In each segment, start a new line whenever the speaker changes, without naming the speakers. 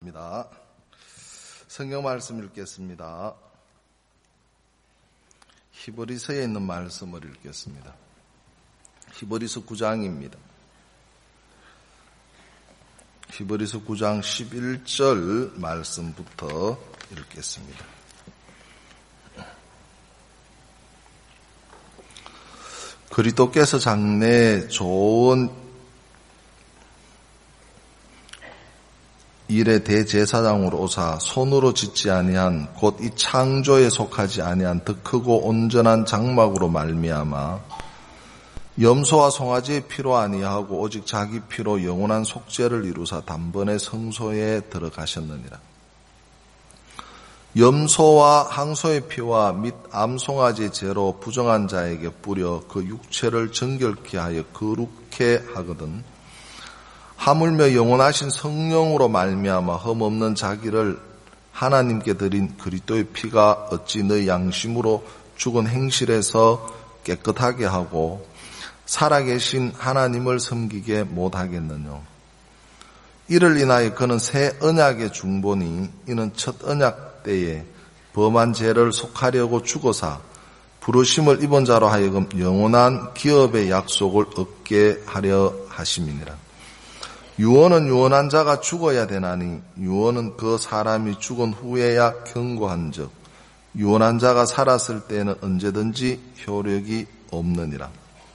성경 말씀 읽겠습니다. 히브리서에 있는 말씀을 읽겠습니다. 히브리서 9장입니다. 히브리서 9장 11절 말씀부터 읽겠습니다. 그리스도께서 장래에 좋은 일의 대제사장으로 오사 손으로 짓지 아니한 곧 이 창조에 속하지 아니한 더 크고 온전한 장막으로 말미암아 염소와 송아지의 피로 아니하고 오직 자기 피로 영원한 속죄를 이루사 단번에 성소에 들어가셨느니라. 염소와 항소의 피와 및 암송아지의 죄로 부정한 자에게 뿌려 그 육체를 정결케 하여 거룩케 하거든 하물며 영원하신 성령으로 말미암아 흠없는 자기를 하나님께 드린 그리스도의 피가 어찌 너희 양심으로 죽은 행실에서 깨끗하게 하고 살아계신 하나님을 섬기게 못하겠느냐. 이를 인하여 그는 새 언약의 중보니 이는 첫 언약 때에 범한 죄를 속하려고 죽어사 부르심을 입은 자로 하여금 영원한 기업의 약속을 얻게 하려 하심이니라. 유언은 유언한 자가 죽어야 되나니 유언은 그 사람이 죽은 후에야 경고한즉 유언한 자가 살았을 때는 언제든지 효력이 없느니라.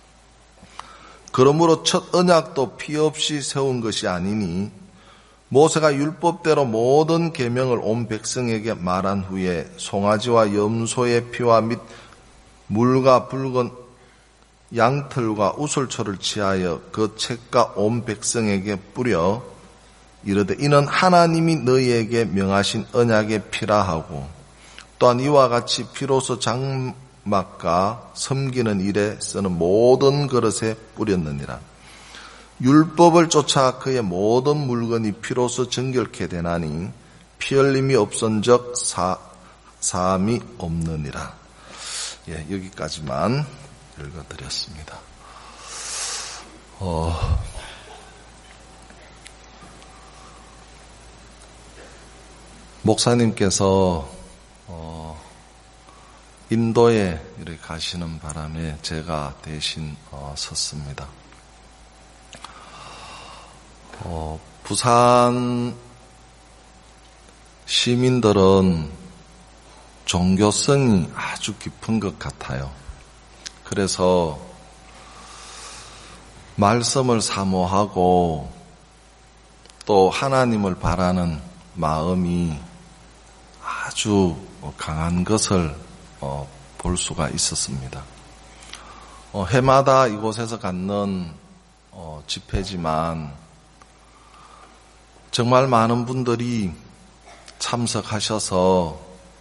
그러므로 첫 언약도 피 없이 세운 것이 아니니 모세가 율법대로 모든 계명을 온 백성에게 말한 후에 송아지와 염소의 피와 및 물과 붉은 양털과 우슬초를 취하여 그 책과 온 백성에게 뿌려 이르되 이는 하나님이 너희에게 명하신 언약의 피라 하고 또한 이와 같이 피로서 장막과 섬기는 일에 쓰는 모든 그릇에 뿌렸느니라. 율법을 쫓아 그의 모든 물건이 피로서 정결케 되나니 피 흘림이 없은즉 사함이 없느니라. 여기까지만 읽어드렸습니다. 목사님께서 인도에 이렇게 가시는 바람에 제가 대신 섰습니다. 부산 시민들은 종교성이 아주 깊은 것 같아요. 그래서 말씀을 사모하고 또 하나님을 바라는 마음이 아주 강한 것을 볼 수가 있었습니다. 해마다 이곳에서 갖는 집회지만 정말 많은 분들이 참석하셔서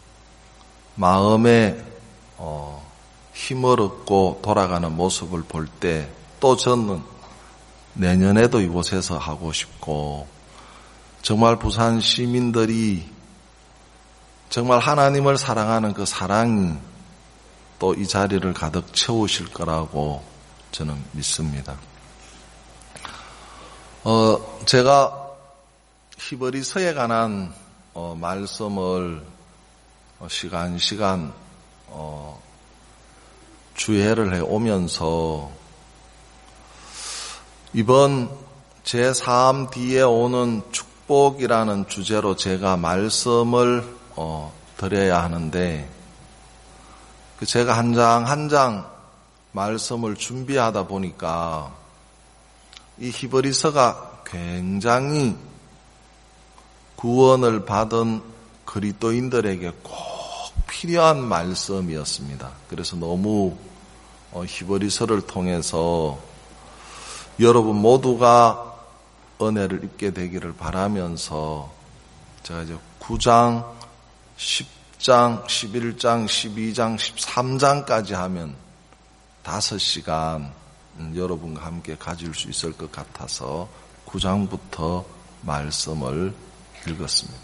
마음에 힘을 얻고 돌아가는 모습을 볼 때 또 저는 내년에도 이곳에서 하고 싶고 정말 부산 시민들이 정말 하나님을 사랑하는 그 사랑이 또 이 자리를 가득 채우실 거라고 저는 믿습니다. 제가 히브리서에 관한 말씀을 시간 주회를 해오면서 이번 제3 뒤에 오는 축복이라는 주제로 제가 말씀을 드려야 하는데 제가 한 장 한 장 말씀을 준비하다 보니까 이 히브리서가 굉장히 구원을 받은 그리스도인들에게 꼭 필요한 말씀이었습니다. 그래서 너무 히브리서를 통해서 여러분 모두가 은혜를 입게 되기를 바라면서 제가 이제 9장, 10장, 11장, 12장, 13장까지 하면 5시간 여러분과 함께 가질 수 있을 것 같아서 9장부터 말씀을 읽었습니다.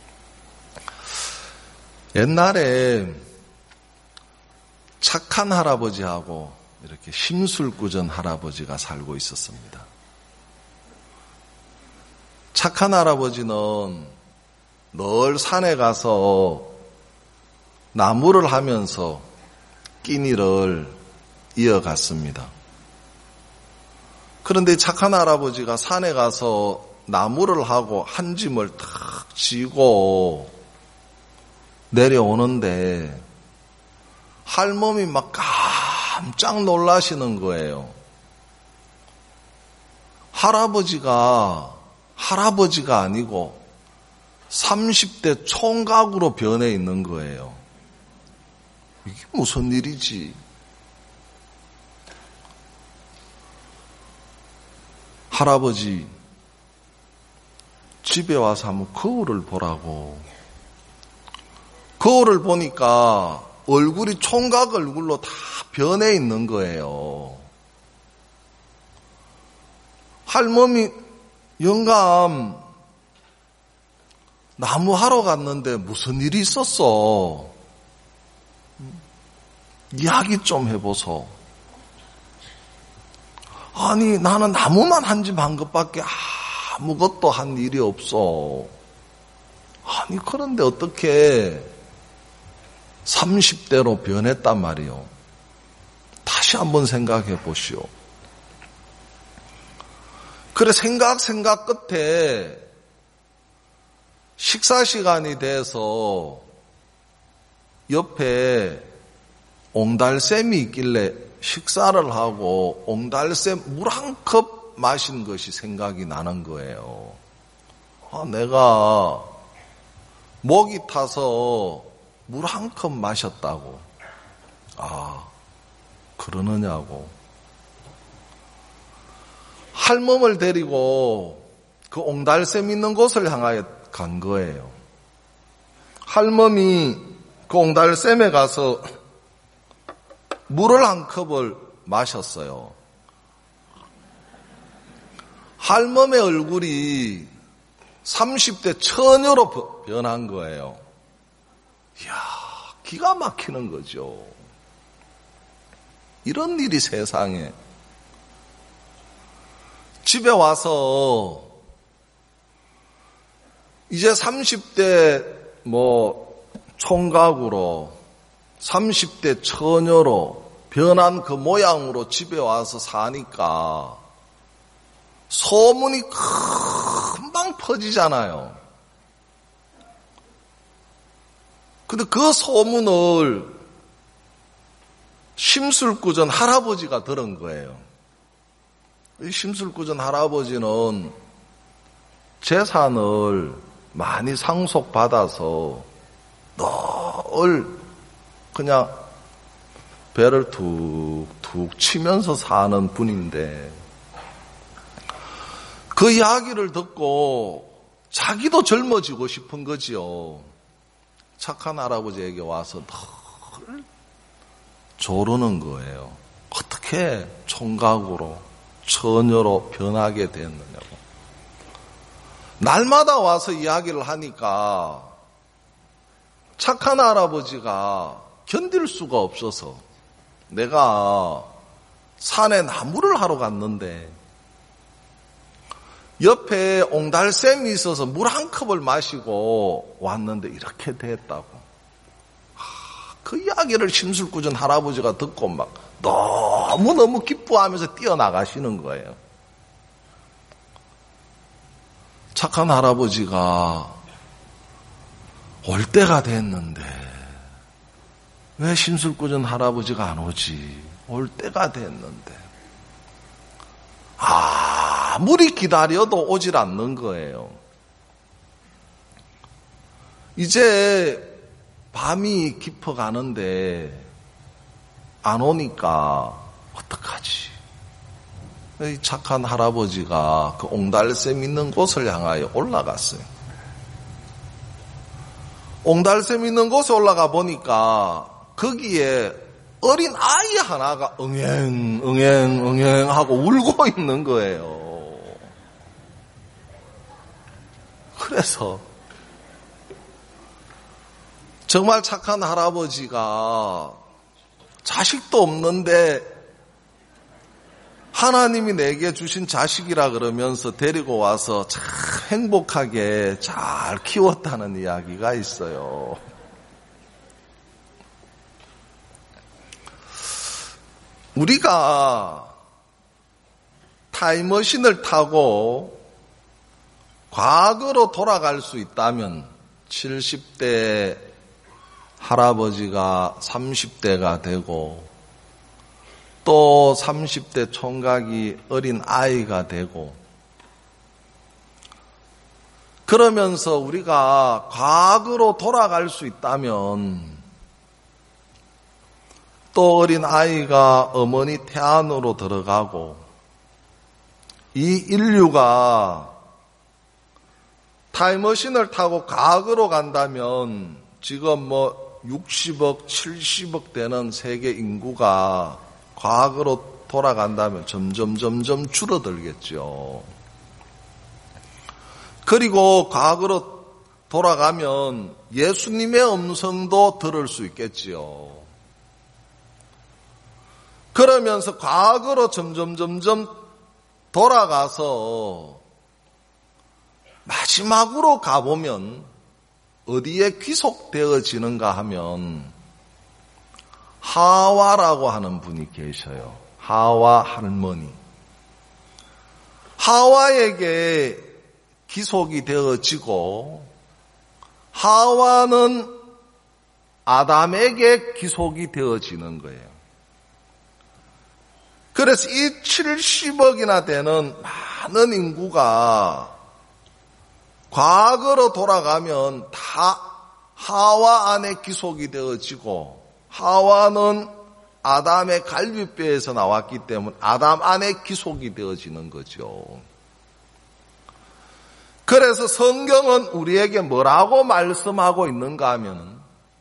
옛날에 착한 할아버지하고 이렇게 심술꾸전 할아버지가 살고 있었습니다. 착한 할아버지는 늘 산에 가서 나무를 하면서 끼니를 이어갔습니다. 그런데 착한 할아버지가 산에 가서 나무를 하고 한 짐을 탁 지고 내려오는데 할멈이 막 깜짝 놀라시는 거예요. 할아버지가 아니고 30대 총각으로 변해 있는 거예요. 이게 무슨 일이지? 할아버지, 집에 와서 한번 거울을 보라고. 거울을 보니까 얼굴이 총각 얼굴로 다 변해 있는 거예요. 할머니, 영감, 나무 하러 갔는데 무슨 일이 있었어? 이야기 좀 해보소. 아니, 나는 나무만 한 집 한 것밖에 아무것도 한 일이 없어. 아니, 그런데 어떻게 30대로 변했단 말이요. 다시 한번 생각해 보시오. 그래, 생각 끝에 식사 시간이 돼서 옆에 옹달샘이 있길래 식사를 하고 옹달샘 물 한 컵 마신 것이 생각이 나는 거예요. 내가 목이 타서 물 한 컵 마셨다고. 그러느냐고. 할멈을 데리고 그 옹달샘 있는 곳을 향하여 간 거예요. 할멈이 그 옹달샘에 가서 물을 한 컵을 마셨어요. 할멈의 얼굴이 30대 처녀로 변한 거예요. 이야, 기가 막히는 거죠. 이런 일이 세상에. 집에 와서 이제 30대 총각으로 30대 처녀로 변한 그 모양으로 집에 와서 사니까 소문이 금방 퍼지잖아요. 근데 그 소문을 심술꾸전 할아버지가 들은 거예요. 이 심술꾸전 할아버지는 재산을 많이 상속받아서 늘 그냥 배를 툭툭 치면서 사는 분인데 그 이야기를 듣고 자기도 젊어지고 싶은 거지요. 착한 할아버지에게 와서 늘 조르는 거예요. 어떻게 총각으로 처녀로 변하게 됐느냐고. 날마다 와서 이야기를 하니까 착한 할아버지가 견딜 수가 없어서 내가 산에 나무를 하러 갔는데 옆에 옹달샘이 있어서 물 한 컵을 마시고 왔는데 이렇게 됐다고. 그 이야기를 심술꾸전 할아버지가 듣고 막 너무너무 기뻐하면서 뛰어나가시는 거예요. 착한 할아버지가 올 때가 됐는데 왜 심술꾸전 할아버지가 안 오지? 올 때가 됐는데 아무리 기다려도 오질 않는 거예요. 이제 밤이 깊어가는데 안 오니까 어떡하지? 이 착한 할아버지가 그 옹달샘 있는 곳을 향하여 올라갔어요. 옹달샘 있는 곳에 올라가 보니까 거기에 어린 아이 하나가 응행 하고 울고 있는 거예요. 그래서 정말 착한 할아버지가 자식도 없는데 하나님이 내게 주신 자식이라 그러면서 데리고 와서 참 행복하게 잘 키웠다는 이야기가 있어요. 우리가 타임머신을 타고 과거로 돌아갈 수 있다면 70대 할아버지가 30대가 되고 또 30대 총각이 어린 아이가 되고 그러면서 우리가 과거로 돌아갈 수 있다면 또 어린 아이가 어머니 태 안으로 들어가고 이 인류가 타임머신을 타고 과거로 간다면 지금 60억, 70억 되는 세계 인구가 과거로 돌아간다면 점점 줄어들겠죠. 그리고 과거로 돌아가면 예수님의 음성도 들을 수 있겠지요. 그러면서 과거로 점점 돌아가서 마지막으로 가보면 어디에 귀속되어지는가 하면 하와라고 하는 분이 계셔요. 하와 할머니. 하와에게 귀속이 되어지고 하와는 아담에게 귀속이 되어지는 거예요. 그래서 이 70억이나 되는 많은 인구가 과거로 돌아가면 다 하와 안에 귀속이 되어지고 하와는 아담의 갈비뼈에서 나왔기 때문에 아담 안에 귀속이 되어지는 거죠. 그래서 성경은 우리에게 뭐라고 말씀하고 있는가 하면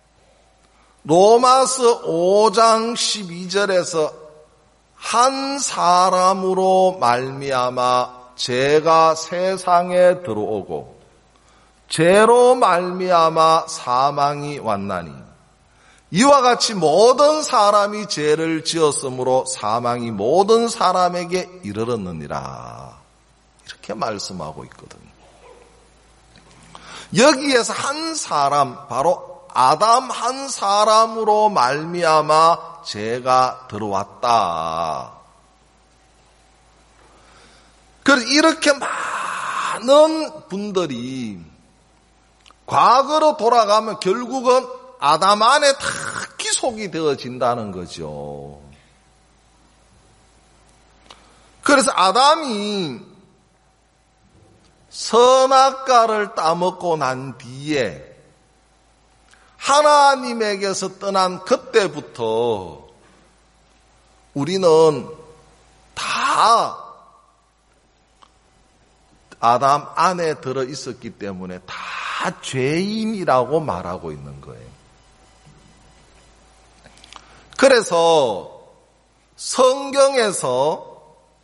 로마서 5장 12절에서 한 사람으로 말미암아 죄가 세상에 들어오고 죄로 말미암아 사망이 왔나니 이와 같이 모든 사람이 죄를 지었으므로 사망이 모든 사람에게 이르렀느니라. 이렇게 말씀하고 있거든요. 여기에서 한 사람, 바로 아담 한 사람으로 말미암아 죄가 들어왔다. 그래서 이렇게 많은 분들이 과거로 돌아가면 결국은 아담 안에 다 귀속이 되어진다는 거죠. 그래서 아담이 선악과를 따먹고 난 뒤에 하나님에게서 떠난 그때부터 우리는 다 아담 안에 들어 있었기 때문에 다 죄인이라고 말하고 있는 거예요. 그래서 성경에서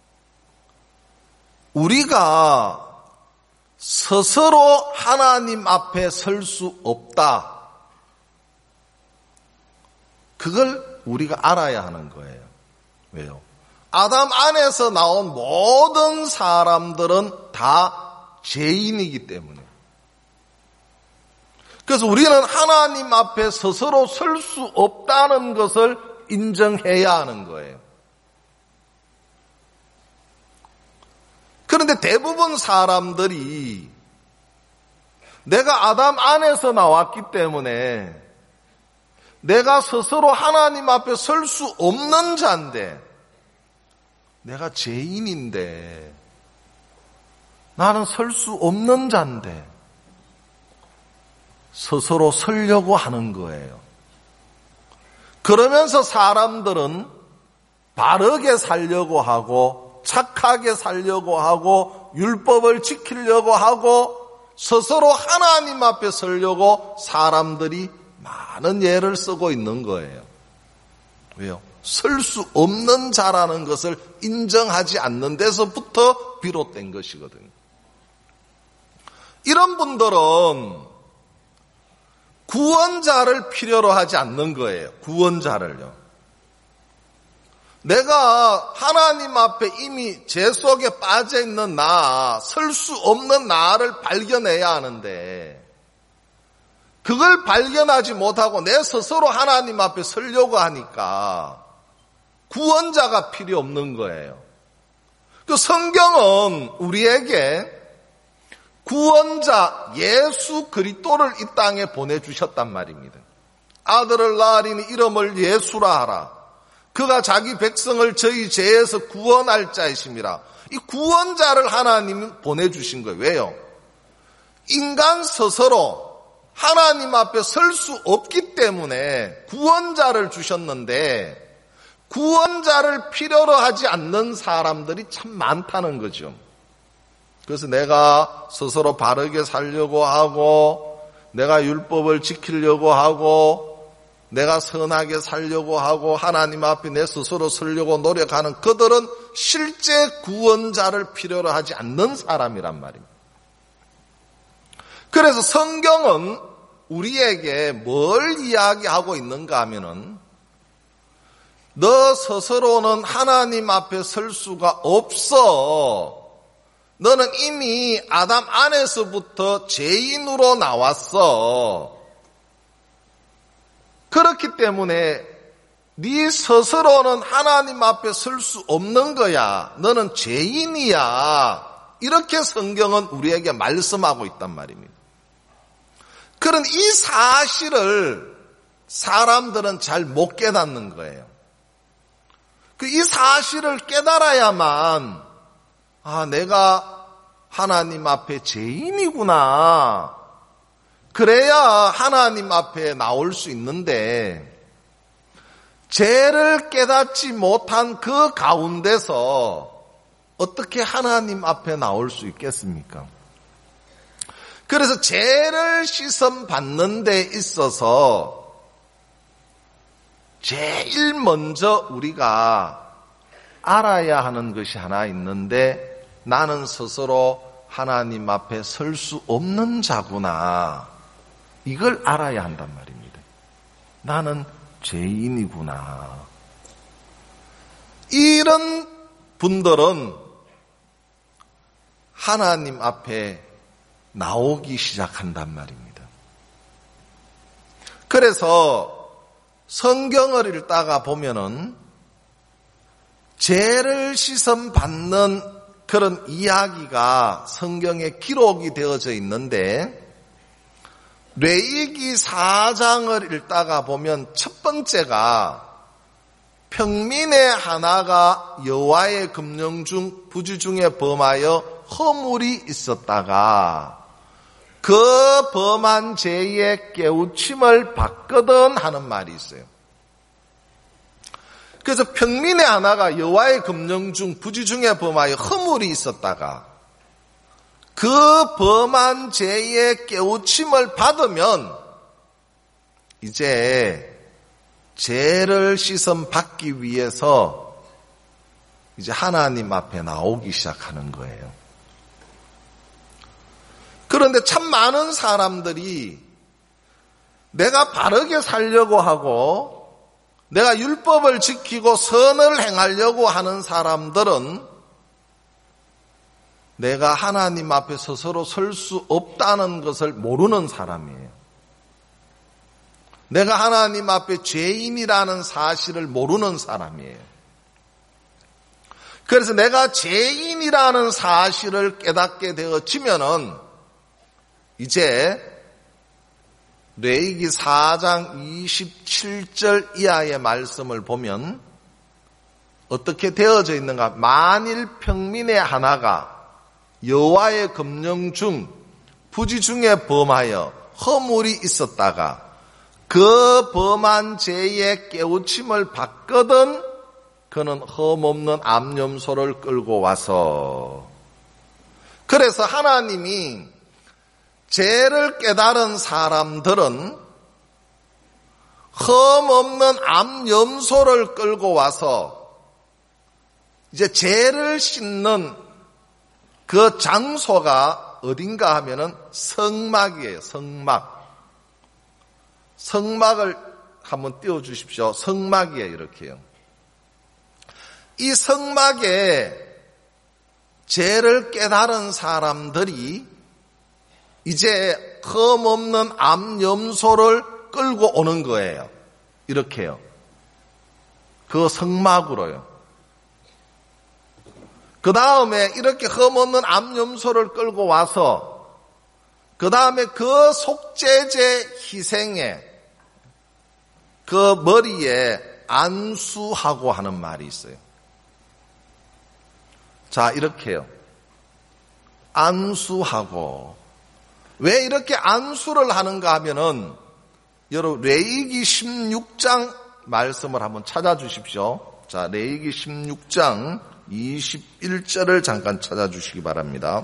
우리가 스스로 하나님 앞에 설 수 없다. 그걸 우리가 알아야 하는 거예요. 왜요? 아담 안에서 나온 모든 사람들은 다 죄인이기 때문에. 그래서 우리는 하나님 앞에 스스로 설 수 없다는 것을 인정해야 하는 거예요. 그런데 대부분 사람들이 내가 아담 안에서 나왔기 때문에 내가 스스로 하나님 앞에 설 수 없는 자인데 내가 죄인인데 나는 설 수 없는 자인데 스스로 서려고 하는 거예요. 그러면서 사람들은 바르게 살려고 하고 착하게 살려고 하고 율법을 지키려고 하고 스스로 하나님 앞에 서려고 사람들이 많은 예를 쓰고 있는 거예요. 왜요? 설 수 없는 자라는 것을 인정하지 않는 데서부터 비롯된 것이거든요. 이런 분들은 구원자를 필요로 하지 않는 거예요. 구원자를요. 내가 하나님 앞에 이미 죄 속에 빠져 있는 나, 설 수 없는 나를 발견해야 하는데, 그걸 발견하지 못하고 내 스스로 하나님 앞에 서려고 하니까 구원자가 필요 없는 거예요. 그 성경은 우리에게 구원자 예수 그리스도를 이 땅에 보내주셨단 말입니다. 아들을 낳으리니 이름을 예수라 하라. 그가 자기 백성을 저희 죄에서 구원할 자이심이라. 이 구원자를 하나님이 보내주신 거예요. 왜요? 인간 스스로 하나님 앞에 설 수 없기 때문에 구원자를 주셨는데, 구원자를 필요로 하지 않는 사람들이 참 많다는 거죠. 그래서 내가 스스로 바르게 살려고 하고, 내가 율법을 지키려고 하고, 내가 선하게 살려고 하고, 하나님 앞에 내 스스로 서려고 노력하는 그들은 실제 구원자를 필요로 하지 않는 사람이란 말입니다. 그래서 성경은 우리에게 뭘 이야기하고 있는가 하면은, 너 스스로는 하나님 앞에 설 수가 없어. 너는 이미 아담 안에서부터 죄인으로 나왔어. 그렇기 때문에 네 스스로는 하나님 앞에 설 수 없는 거야. 너는 죄인이야. 이렇게 성경은 우리에게 말씀하고 있단 말입니다. 그런 이 사실을 사람들은 잘 못 깨닫는 거예요. 이 사실을 깨달아야만, 내가 하나님 앞에 죄인이구나. 그래야 하나님 앞에 나올 수 있는데, 죄를 깨닫지 못한 그 가운데서 어떻게 하나님 앞에 나올 수 있겠습니까? 그래서 죄를 씻음 받는 데 있어서 제일 먼저 우리가 알아야 하는 것이 하나 있는데, 나는 스스로 하나님 앞에 설 수 없는 자구나. 이걸 알아야 한단 말입니다. 나는 죄인이구나. 이런 분들은 하나님 앞에 나오기 시작한단 말입니다. 그래서 성경을 읽다가 보면은 죄를 씻음 받는 그런 이야기가 성경에 기록이 되어져 있는데, 레위기 4장을 읽다가 보면 첫 번째가 평민의 하나가 여호와의 금령 중 부지 중에 범하여 허물이 있었다가 그 범한 죄의 깨우침을 받거든 하는 말이 있어요. 그래서 평민의 하나가 여호와의 금령 중 부지 중에 범하여 허물이 있었다가 그 범한 죄의 깨우침을 받으면 이제 죄를 씻음 받기 위해서 이제 하나님 앞에 나오기 시작하는 거예요. 그런데 참 많은 사람들이 내가 바르게 살려고 하고 내가 율법을 지키고 선을 행하려고 하는 사람들은 내가 하나님 앞에 스스로 설 수 없다는 것을 모르는 사람이에요. 내가 하나님 앞에 죄인이라는 사실을 모르는 사람이에요. 그래서 내가 죄인이라는 사실을 깨닫게 되어지면은 이제 레위기 4장 27절 이하의 말씀을 보면 어떻게 되어져 있는가? 만일 평민의 하나가 여호와의 금령 중 부지 중에 범하여 허물이 있었다가 그 범한 죄의 깨우침을 받거든 그는 흠없는 암염소를 끌고 와서, 그래서 하나님이 죄를 깨달은 사람들은 흠없는 암염소를 끌고 와서 이제 죄를 씻는 그 장소가 어딘가 하면은 성막이에요. 성막을 한번 띄워주십시오. 성막이에요. 이렇게요. 이 성막에 죄를 깨달은 사람들이 이제 흠없는 암염소를 끌고 오는 거예요. 이렇게요. 그 성막으로요. 그 다음에 이렇게 흠없는 암염소를 끌고 와서 그 다음에 그 속죄제 희생에 그 머리에 안수하고 하는 말이 있어요. 자, 이렇게요. 안수하고. 왜 이렇게 안수를 하는가 하면은 여러분 레위기 16장 말씀을 한번 찾아주십시오. 자, 레위기 16장 21절을 잠깐 찾아주시기 바랍니다.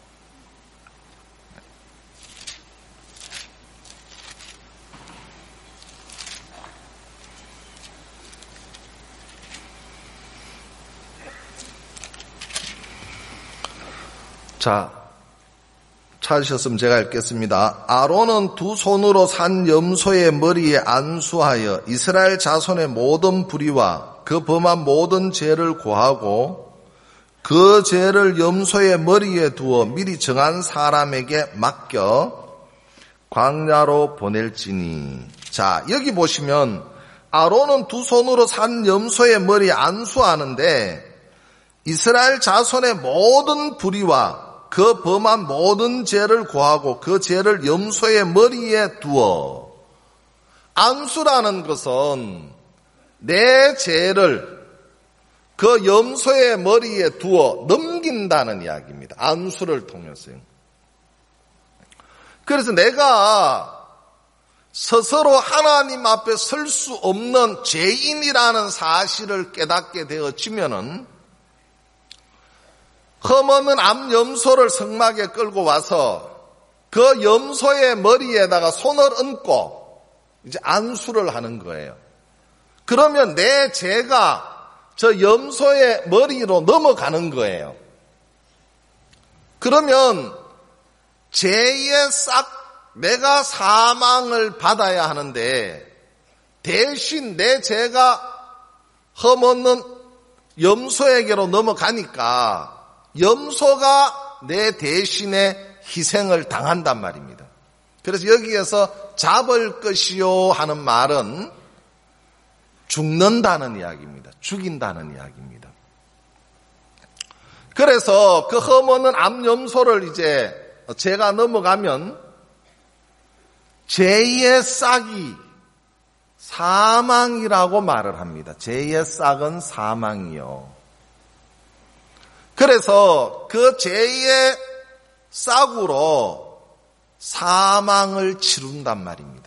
자, 찾으셨으면 제가 읽겠습니다. 아론은 두 손으로 산 염소의 머리에 안수하여 이스라엘 자손의 모든 불의와 그 범한 모든 죄를 고하고 그 죄를 염소의 머리에 두어 미리 정한 사람에게 맡겨 광야로 보낼지니. 자, 여기 보시면 아론은 두 손으로 산 염소의 머리에 안수하는데 이스라엘 자손의 모든 불의와 그 범한 모든 죄를 고하고 그 죄를 염소의 머리에 두어. 안수라는 것은 내 죄를 그 염소의 머리에 두어 넘긴다는 이야기입니다. 안수를 통해서요. 그래서 내가 스스로 하나님 앞에 설 수 없는 죄인이라는 사실을 깨닫게 되어지면은 흠없는 암염소를 성막에 끌고 와서 그 염소의 머리에다가 손을 얹고 이제 안수를 하는 거예요. 그러면 내 죄가 저 염소의 머리로 넘어가는 거예요. 그러면 죄의 싹 내가 사망을 받아야 하는데 대신 내 죄가 흠없는 염소에게로 넘어가니까 염소가 내 대신에 희생을 당한단 말입니다. 그래서 여기에서 잡을 것이요 하는 말은 죽는다는 이야기입니다. 죽인다는 이야기입니다. 그래서 그 흠없는 암염소를 이제 죄가 넘어가면 죄의 싹이 사망이라고 말을 합니다. 죄의 싹은 사망이요. 그래서 그 죄의 싹으로 사망을 치른단 말입니다.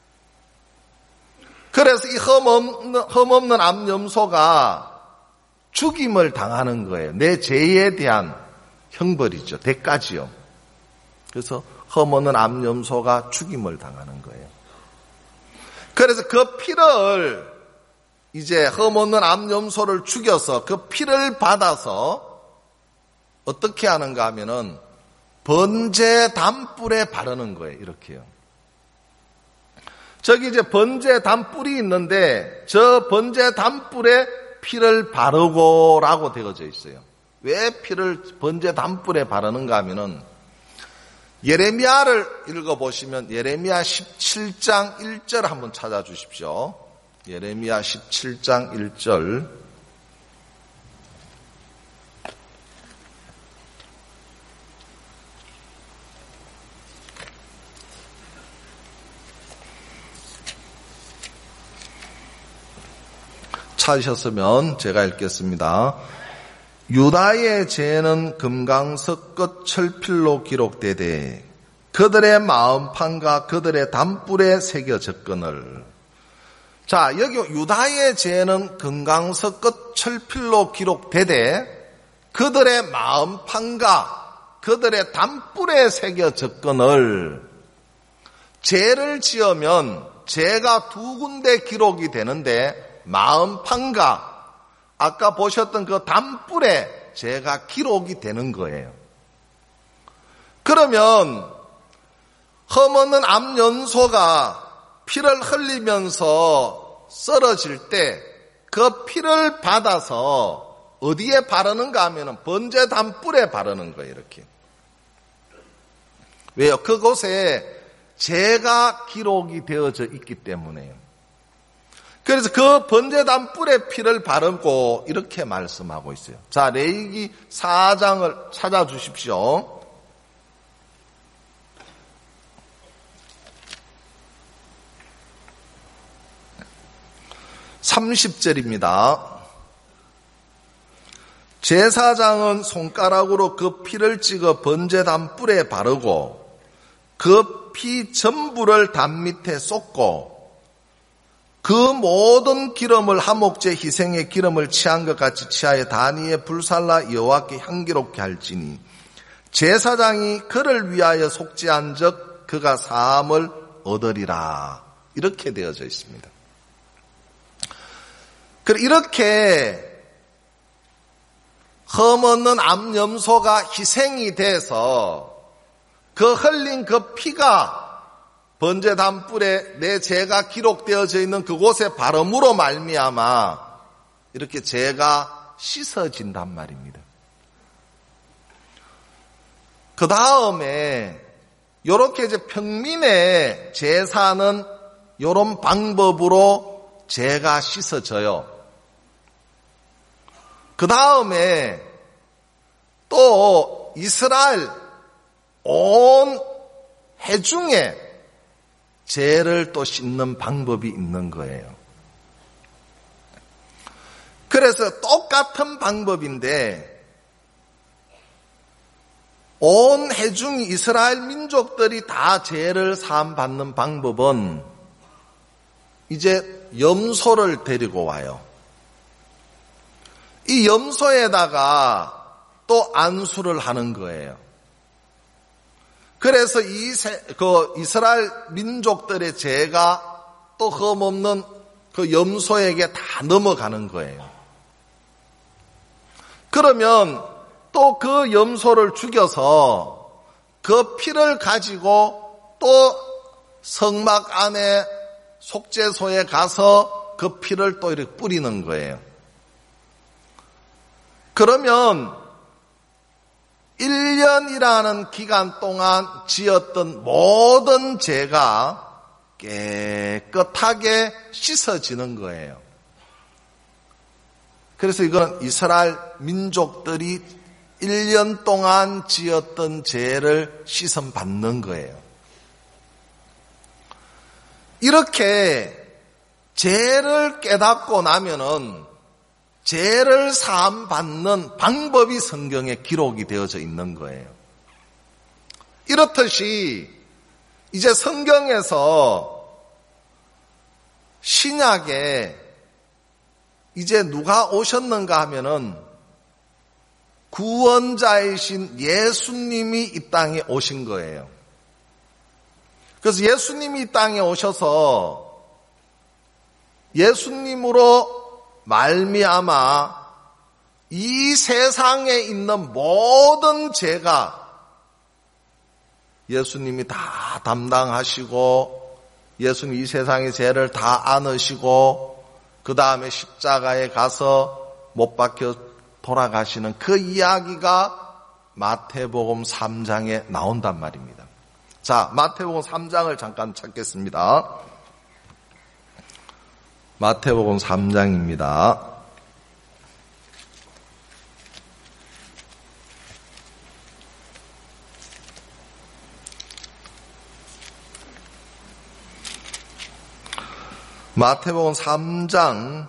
그래서 이 흠없는 암염소가 죽임을 당하는 거예요. 내 죄에 대한 형벌이죠. 대가지요. 그래서 흠없는 암염소가 죽임을 당하는 거예요. 그래서 그 피를 이제 흠없는 암염소를 죽여서 그 피를 받아서 어떻게 하는가 하면은 번제 단뿔에 바르는 거예요. 이렇게요. 저기 이제 번제 단뿔이 있는데 저 번제 단뿔에 피를 바르고라고 되어져 있어요. 왜 피를 번제 단뿔에 바르는가 하면은 예레미야를 읽어보시면 예레미야 17장 1절 한번 찾아주십시오. 예레미야 17장 1절. 찾으셨으면 제가 읽겠습니다. 유다의 죄는 금강석 끝 철필로 기록되되 그들의 마음판과 그들의 단뿔에 새겨졌거늘. 자, 여기 유다의 죄는 금강석 끝 철필로 기록되되 그들의 마음판과 그들의 단뿔에 새겨졌거늘. 죄를 지으면 죄가 두 군데 기록이 되는데 마음판과 아까 보셨던 그 단뿔에 죄가 기록이 되는 거예요. 그러면 흠없는 암염소가 피를 흘리면서 쓰러질 때 그 피를 받아서 어디에 바르는가 하면은 번제단 뿔에 바르는 거예요, 이렇게. 왜요? 그곳에 죄가 기록이 되어져 있기 때문에요. 그래서 그 번제단 뿔에 피를 바르고 이렇게 말씀하고 있어요. 자, 레위기 4장을 찾아주십시오. 30절입니다. 제사장은 손가락으로 그 피를 찍어 번제단 뿔에 바르고 그 피 전부를 단 밑에 쏟고 그 모든 기름을 하목제 희생의 기름을 취한 것 같이 취하여 단위에 불살라 여호와께 향기롭게 할지니 제사장이 그를 위하여 속죄한 적 그가 사함을 얻으리라. 이렇게 되어져 있습니다. 이렇게 흠없는 암염소가 희생이 돼서 그 흘린 그 피가 번제단 뿔에 내 죄가 기록되어져 있는 그곳에 바름으로 말미암아 이렇게 죄가 씻어진단 말입니다. 그 다음에 이렇게 이제 평민의 제사는 이런 방법으로 죄가 씻어져요. 그 다음에 또 이스라엘 온 회중에 죄를 또 씻는 방법이 있는 거예요. 그래서 똑같은 방법인데 온 회중이 이스라엘 민족들이 다 죄를 사함 받는 방법은 이제 염소를 데리고 와요. 이 염소에다가 또 안수를 하는 거예요. 그래서 이스라엘 민족들의 죄가 또 흠없는 그 염소에게 다 넘어가는 거예요. 그러면 또 그 염소를 죽여서 그 피를 가지고 또 성막 안에 속죄소에 가서 그 피를 또 이렇게 뿌리는 거예요. 그러면 1년이라는 기간 동안 지었던 모든 죄가 깨끗하게 씻어지는 거예요. 그래서 이건 이스라엘 민족들이 1년 동안 지었던 죄를 씻음받는 거예요. 이렇게 죄를 깨닫고 나면은 죄를 사함 받는 방법이 성경에 기록이 되어져 있는 거예요. 이렇듯이 이제 성경에서 신약에 이제 누가 오셨는가 하면은 구원자이신 예수님이 이 땅에 오신 거예요. 그래서 예수님이 이 땅에 오셔서 예수님으로 말미암아 이 세상에 있는 모든 죄가 예수님이 다 담당하시고 예수님 이 세상의 죄를 다 안으시고 그 다음에 십자가에 가서 못 박혀 돌아가시는 그 이야기가 마태복음 3장에 나온단 말입니다. 자, 마태복음 3장을 잠깐 찾겠습니다. 마태복음 3장입니다. 마태복음 3장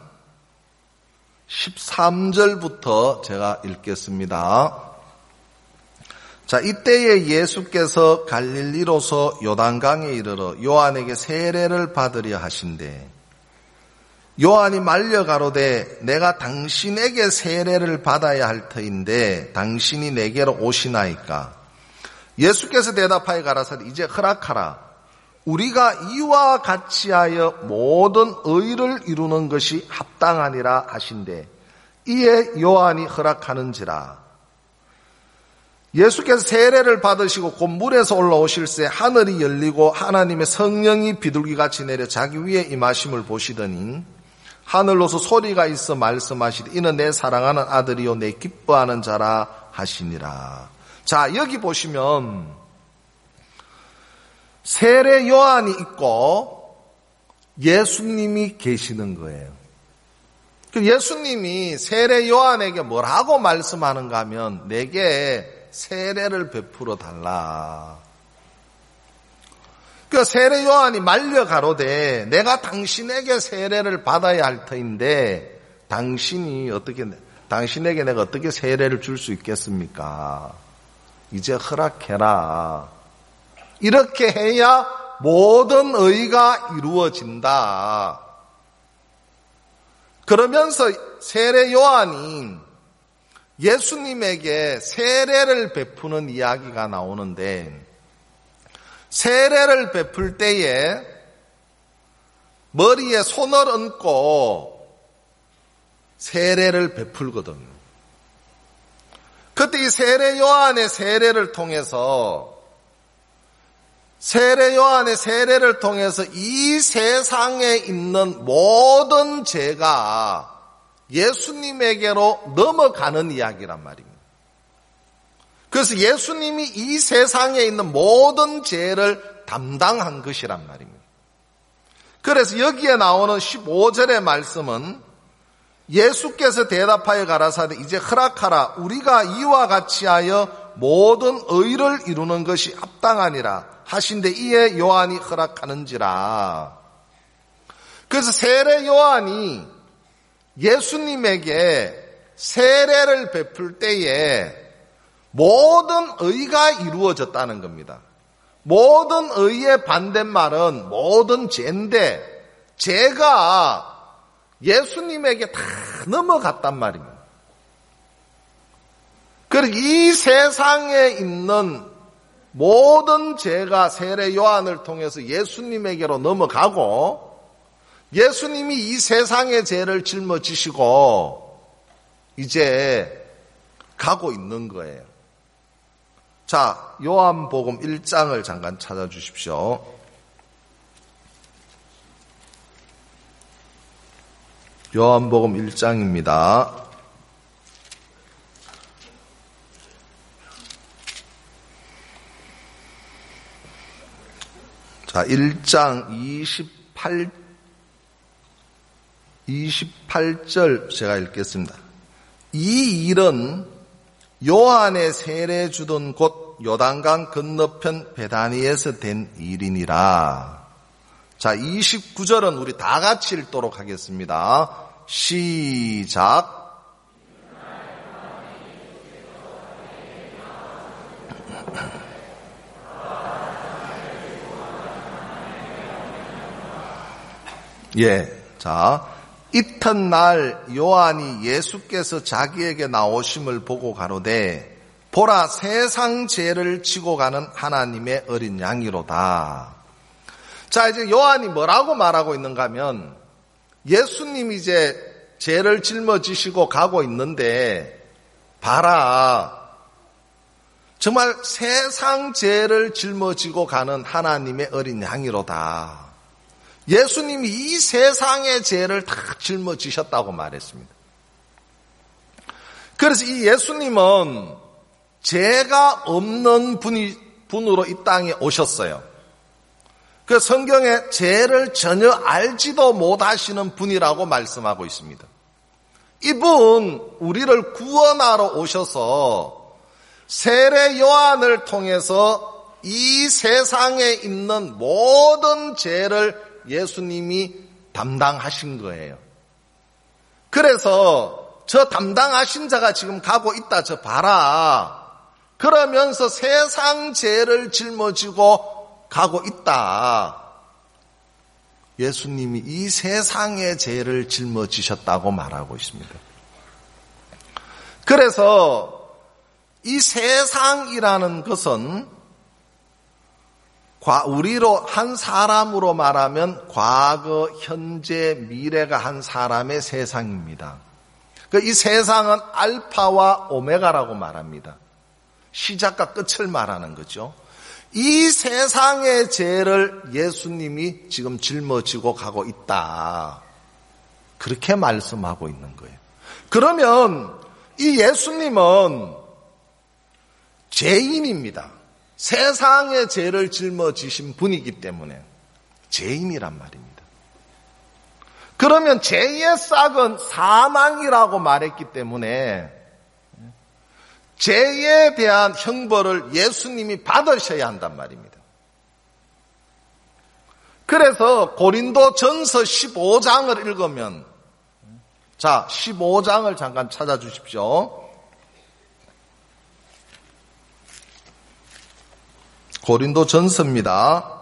13절부터 제가 읽겠습니다. 자, 이때에 예수께서 갈릴리로서 요단강에 이르러 요한에게 세례를 받으려 하신대 요한이 말려 가로되 내가 당신에게 세례를 받아야 할 터인데 당신이 내게로 오시나이까. 예수께서 대답하여 가라사대 이제 허락하라. 우리가 이와 같이 하여 모든 의를 이루는 것이 합당하니라 하신대 이에 요한이 허락하는지라. 예수께서 세례를 받으시고 곧 물에서 올라오실새 하늘이 열리고 하나님의 성령이 비둘기같이 내려 자기 위에 임하심을 보시더니 하늘로서 소리가 있어 말씀하시되 이는 내 사랑하는 아들이요 내 기뻐하는 자라 하시니라. 자, 여기 보시면 세례 요한이 있고 예수님이 계시는 거예요. 예수님이 세례 요한에게 뭐라고 말씀하는가 하면 내게 세례를 베풀어 달라. 그 세례 요한이 말려 가로되 내가 당신에게 세례를 받아야 할 터인데 당신에게 내가 어떻게 세례를 줄 수 있겠습니까? 이제 허락해라. 이렇게 해야 모든 의가 이루어진다. 그러면서 세례 요한이 예수님에게 세례를 베푸는 이야기가 나오는데 세례를 베풀 때에 머리에 손을 얹고 세례를 베풀거든요. 그때 이 세례 요한의 세례를 통해서 이 세상에 있는 모든 죄가 예수님에게로 넘어가는 이야기란 말입니다. 그래서 예수님이 이 세상에 있는 모든 죄를 담당한 것이란 말입니다. 그래서 여기에 나오는 15절의 말씀은 예수께서 대답하여 가라사대 이제 허락하라. 우리가 이와 같이 하여 모든 의를 이루는 것이 합당하니라 하신데 이에 요한이 허락하는지라. 그래서 세례 요한이 예수님에게 세례를 베풀 때에 모든 의가 이루어졌다는 겁니다. 모든 의의 반대말은 모든 죄인데 죄가 예수님에게 다 넘어갔단 말입니다. 그리고 이 세상에 있는 모든 죄가 세례 요한을 통해서 예수님에게로 넘어가고 예수님이 이 세상의 죄를 짊어지시고 이제 가고 있는 거예요. 자, 요한복음 1장을 잠깐 찾아주십시오. 요한복음 1장입니다. 자, 1장 28절 제가 읽겠습니다. 이 일은 요한의 세례 주던 곳 요단강 건너편 베다니에서 된 일이니라. 자, 29절은 우리 다 같이 읽도록 하겠습니다. 시작. 예, 자, 이튿날 요한이 예수께서 자기에게 나오심을 보고 가로되 보라 세상 죄를 지고 가는 하나님의 어린 양이로다. 자, 이제 요한이 뭐라고 말하고 있는가 하면 예수님이 이제 죄를 짊어지시고 가고 있는데 봐라. 정말 세상 죄를 짊어지고 가는 하나님의 어린 양이로다. 예수님이 이 세상의 죄를 다 짊어지셨다고 말했습니다. 그래서 이 예수님은 죄가 없는 분으로 이 땅에 오셨어요. 그 성경에 죄를 전혀 알지도 못하시는 분이라고 말씀하고 있습니다. 이분 우리를 구원하러 오셔서 세례 요한을 통해서 이 세상에 있는 모든 죄를 예수님이 담당하신 거예요. 그래서 저 담당하신 자가 지금 가고 있다. 저 봐라. 그러면서 세상 죄를 짊어지고 가고 있다. 예수님이 이 세상의 죄를 짊어지셨다고 말하고 있습니다. 그래서 이 세상이라는 것은 우리로 한 사람으로 말하면 과거, 현재, 미래가 한 사람의 세상입니다. 이 세상은 알파와 오메가라고 말합니다. 시작과 끝을 말하는 거죠. 이 세상의 죄를 예수님이 지금 짊어지고 가고 있다. 그렇게 말씀하고 있는 거예요. 그러면 이 예수님은 죄인입니다. 세상의 죄를 짊어지신 분이기 때문에 죄인이란 말입니다. 그러면 죄의 싹은 사망이라고 말했기 때문에 죄에 대한 형벌을 예수님이 받으셔야 한단 말입니다. 그래서 고린도전서 15장을 읽으면, 자, 15장을 잠깐 찾아주십시오. 고린도전서입니다.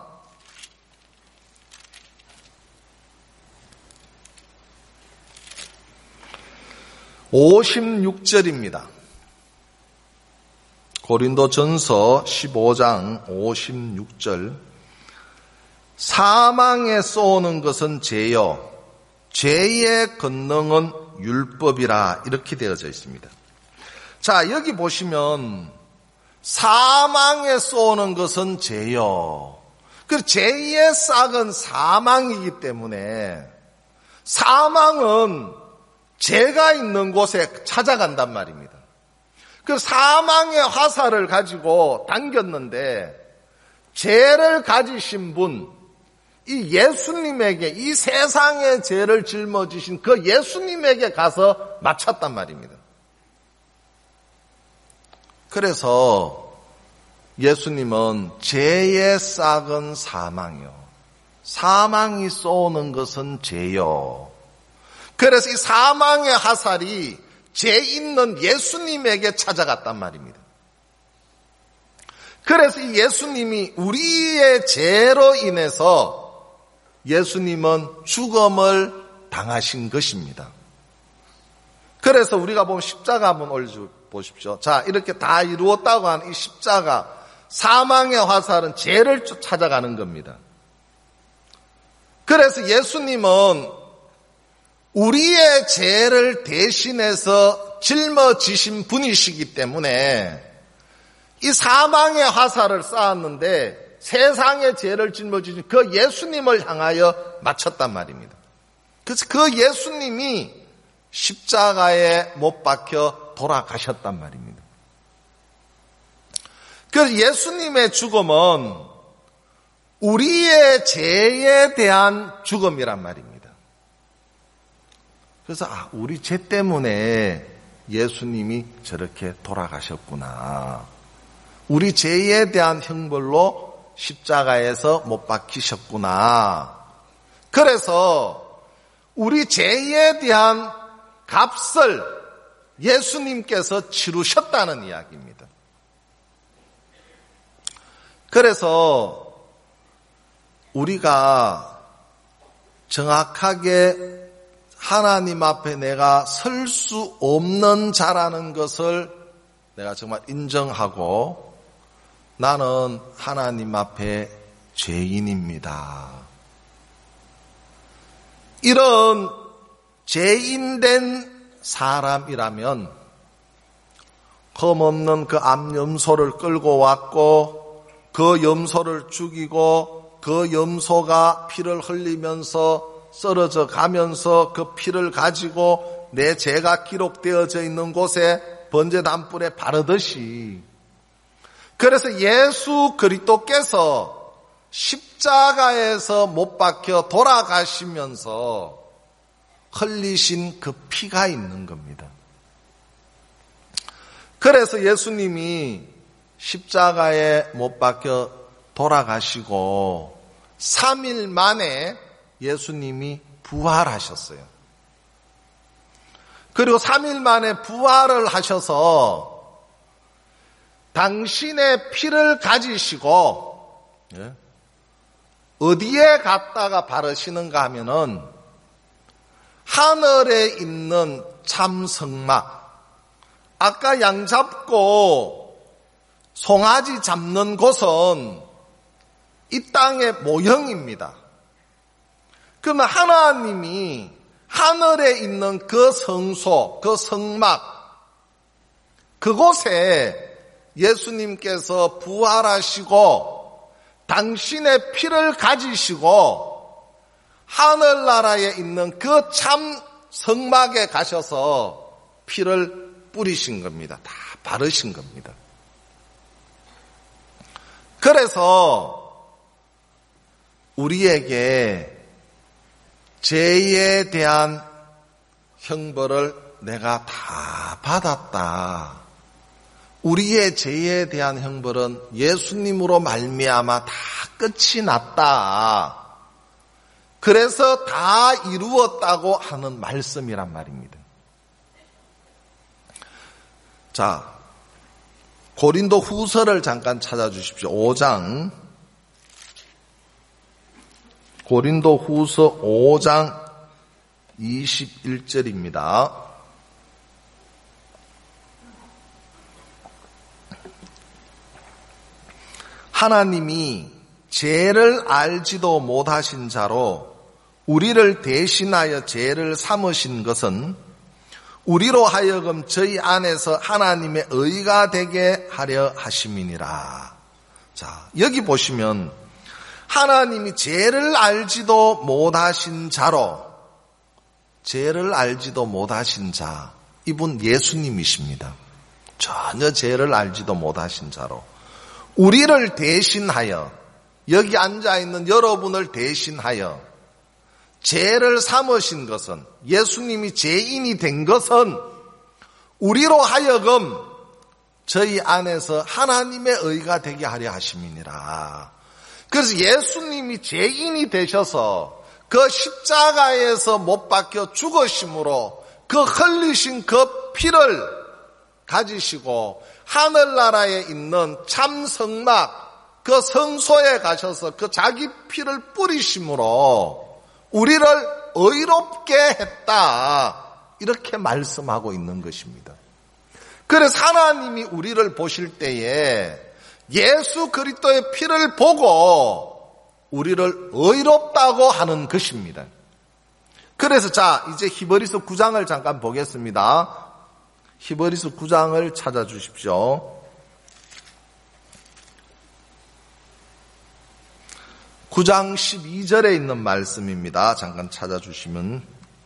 56절입니다. 고린도전서 15장 56절. 사망에 쏘는 것은 죄요, 죄의 권능은 율법이라, 이렇게 되어져 있습니다. 자, 여기 보시면 사망에 쏘는 것은 죄요. 그 죄의 싹은 사망이기 때문에 사망은 죄가 있는 곳에 찾아간단 말입니다. 그 사망의 화살을 가지고 당겼는데 죄를 가지신 분, 이 예수님에게, 이 세상의 죄를 짊어지신 그 예수님에게 가서 맞췄단 말입니다. 그래서 예수님은 죄의 싹은 사망이요, 사망이 쏘는 것은 죄요. 그래서 이 사망의 화살이 죄 있는 예수님에게 찾아갔단 말입니다. 그래서 이 예수님이 우리의 죄로 인해서 예수님은 죽음을 당하신 것입니다. 그래서 우리가 보면 십자가 한번 올려보십시오. 자, 이렇게 다 이루었다고 하는 이 십자가, 사망의 화살은 죄를 찾아가는 겁니다. 그래서 예수님은 우리의 죄를 대신해서 짊어지신 분이시기 때문에 이 사망의 화살을 쌓았는데 세상의 죄를 짊어지신 그 예수님을 향하여 맞췄단 말입니다. 그래서 그 예수님이 십자가에 못 박혀 돌아가셨단 말입니다. 그래서 예수님의 죽음은 우리의 죄에 대한 죽음이란 말입니다. 그래서 우리 죄 때문에 예수님이 저렇게 돌아가셨구나. 우리 죄에 대한 형벌로 십자가에서 못 박히셨구나. 그래서 우리 죄에 대한 값을 예수님께서 치르셨다는 이야기입니다. 그래서 우리가 정확하게 하나님 앞에 내가 설 수 없는 자라는 것을 내가 정말 인정하고, 나는 하나님 앞에 죄인입니다. 이런 죄인된 사람이라면 흠없는 그 암염소를 끌고 왔고 그 염소를 죽이고 그 염소가 피를 흘리면서 쓰러져 가면서 그 피를 가지고 내 죄가 기록되어져 있는 곳에 번제단불에 바르듯이, 그래서 예수 그리스도께서 십자가에서 못 박혀 돌아가시면서 흘리신 그 피가 있는 겁니다. 그래서 예수님이 십자가에 못 박혀 돌아가시고 3일 만에 예수님이 부활하셨어요. 그리고 3일 만에 부활을 하셔서 당신의 피를 가지시고 어디에 갖다가 바르시는가 하면은 하늘에 있는 참성막, 아까 양 잡고 송아지 잡는 곳은 이 땅의 모형입니다. 그러면 하나님이 하늘에 있는 그 성소, 그 성막, 그곳에 예수님께서 부활하시고 당신의 피를 가지시고 하늘나라에 있는 그 참 성막에 가셔서 피를 뿌리신 겁니다. 다 바르신 겁니다. 그래서 우리에게 죄에 대한 형벌을 내가 다 받았다. 우리의 죄에 대한 형벌은 예수님으로 말미암아 다 끝이 났다. 그래서 다 이루었다고 하는 말씀이란 말입니다. 자, 고린도 후서를 잠깐 찾아주십시오. 5장. 고린도 후서 5장 21절입니다. 하나님이 죄를 알지도 못하신 자로 우리를 대신하여 죄를 삼으신 것은 우리로 하여금 저희 안에서 하나님의 의가 되게 하려 하심이니라. 자, 여기 보시면 하나님이 죄를 알지도 못하신 자로, 죄를 알지도 못하신 자, 이분 예수님이십니다. 전혀 죄를 알지도 못하신 자로 우리를 대신하여, 여기 앉아있는 여러분을 대신하여 죄를 삼으신 것은, 예수님이 죄인이 된 것은 우리로 하여금 저희 안에서 하나님의 의가 되게 하려 하심이니라. 그래서 예수님이 죄인이 되셔서 그 십자가에서 못 박혀 죽으심으로 그 흘리신 그 피를 가지시고 하늘나라에 있는 참 성막, 그 성소에 가셔서 그 자기 피를 뿌리심으로 우리를 의롭게 했다. 이렇게 말씀하고 있는 것입니다. 그래서 하나님이 우리를 보실 때에 예수 그리스도의 피를 보고 우리를 의롭다고 하는 것입니다. 그래서 자, 이제 히브리서 9장을 잠깐 보겠습니다. 히브리서 9장을 찾아주십시오. 9장 12절에 있는 말씀입니다. 잠깐 찾아주시면.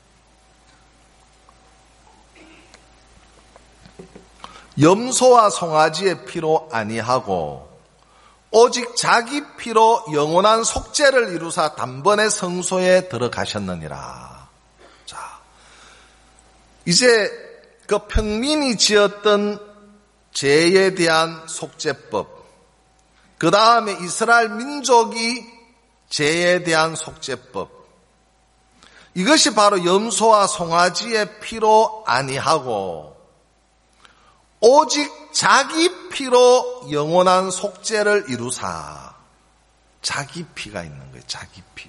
염소와 송아지의 피로 아니하고 오직 자기 피로 영원한 속죄를 이루사 단번에 성소에 들어가셨느니라. 자, 이제 그 평민이 지었던 죄에 대한 속죄법, 그 다음에 이스라엘 민족이 죄에 대한 속죄법, 이것이 바로 염소와 송아지의 피로 아니하고 오직 자기 피로 영원한 속죄를 이루사. 자기 피가 있는 거예요. 자기 피.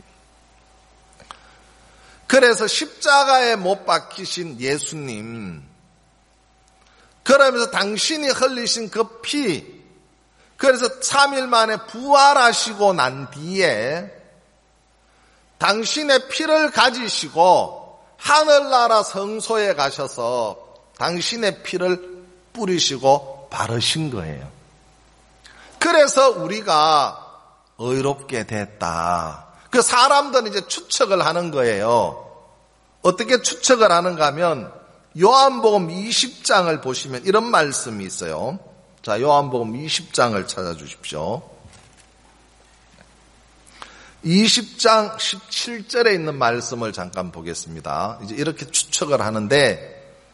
그래서 십자가에 못 박히신 예수님, 그러면서 당신이 흘리신 그 피, 그래서 3일 만에 부활하시고 난 뒤에 당신의 피를 가지시고 하늘나라 성소에 가셔서 당신의 피를 뿌리시고 바르신 거예요. 그래서 우리가 의롭게 됐다. 그 사람들은 이제 추측을 하는 거예요. 어떻게 추측을 하는가 하면 요한복음 20장을 보시면 이런 말씀이 있어요. 자, 요한복음 20장을 찾아주십시오. 20장 17절에 있는 말씀을 잠깐 보겠습니다. 이제 이렇게 추측을 하는데,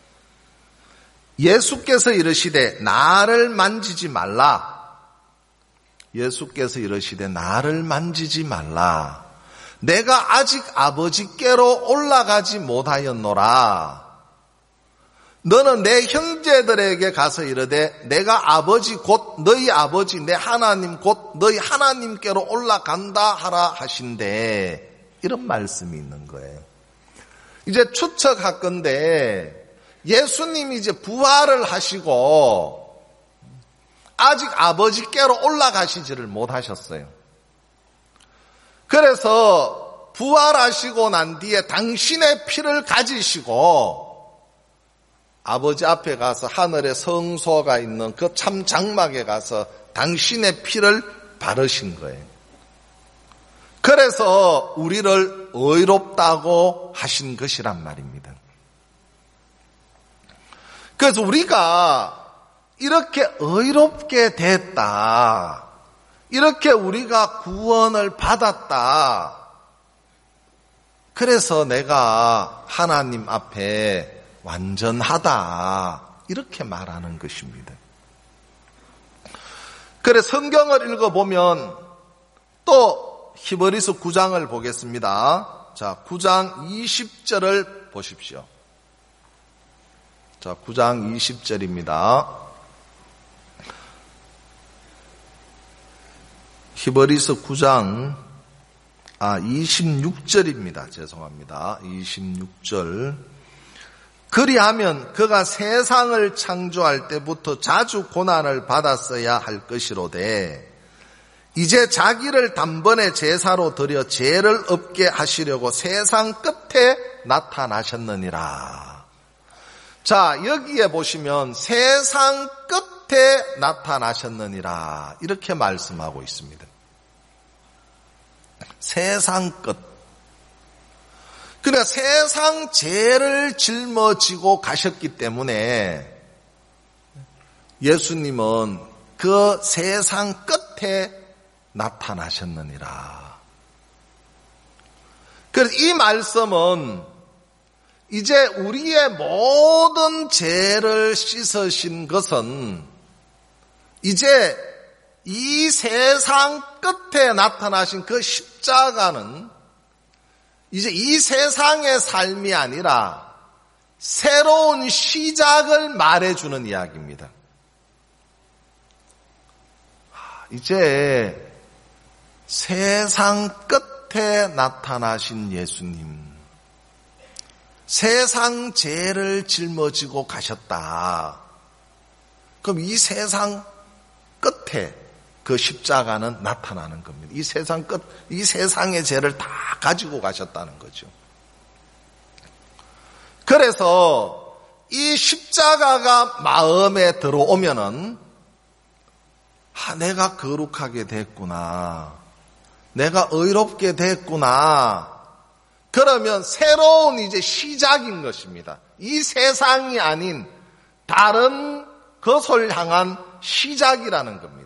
예수께서 이르시되 나를 만지지 말라. 예수께서 이르시되 나를 만지지 말라. 내가 아직 아버지께로 올라가지 못하였노라. 너는 내 형제들에게 가서 이르되 내가 아버지 곧 너희 아버지 내 하나님 곧 너희 하나님께로 올라간다 하라 하신대. 이런 말씀이 있는 거예요. 이제 추측할 건데, 예수님이 이제 부활을 하시고 아직 아버지께로 올라가시지를 못하셨어요. 그래서 부활하시고 난 뒤에 당신의 피를 가지시고 아버지 앞에 가서 하늘의 성소가 있는 그 참 장막에 가서 당신의 피를 바르신 거예요. 그래서 우리를 의롭다고 하신 것이란 말입니다. 그래서 우리가 이렇게 의롭게 됐다, 이렇게 우리가 구원을 받았다, 그래서 내가 하나님 앞에 완전하다, 이렇게 말하는 것입니다. 그래 성경을 읽어보면 또 히브리서 9장을 보겠습니다. 자, 9장 20절을 보십시오. 자, 9장 20절입니다. 히브리서 9장 26절입니다. 죄송합니다. 26절. 그리하면 그가 세상을 창조할 때부터 자주 고난을 받았어야 할 것이로되 이제 자기를 단번에 제사로 드려 죄를 없게 하시려고 세상 끝에 나타나셨느니라. 자, 여기에 보시면 세상 끝에 나타나셨느니라 이렇게 말씀하고 있습니다. 세상 끝. 그러니까 세상 죄를 짊어지고 가셨기 때문에 예수님은 그 세상 끝에 나타나셨느니라. 그래서 이 말씀은 이제 우리의 모든 죄를 씻으신 것은 이제 이 세상 끝에 나타나신 그 십자가는 이제 이 세상의 삶이 아니라 새로운 시작을 말해주는 이야기입니다. 이제 세상 끝에 나타나신 예수님, 세상 죄를 짊어지고 가셨다. 그럼 이 세상 끝에 그 십자가는 나타나는 겁니다. 이 세상 끝, 이 세상의 죄를 다 가지고 가셨다는 거죠. 그래서 이 십자가가 마음에 들어오면은 내가 거룩하게 됐구나, 내가 의롭게 됐구나, 그러면 새로운 이제 시작인 것입니다. 이 세상이 아닌 다른 것을 향한 시작이라는 겁니다.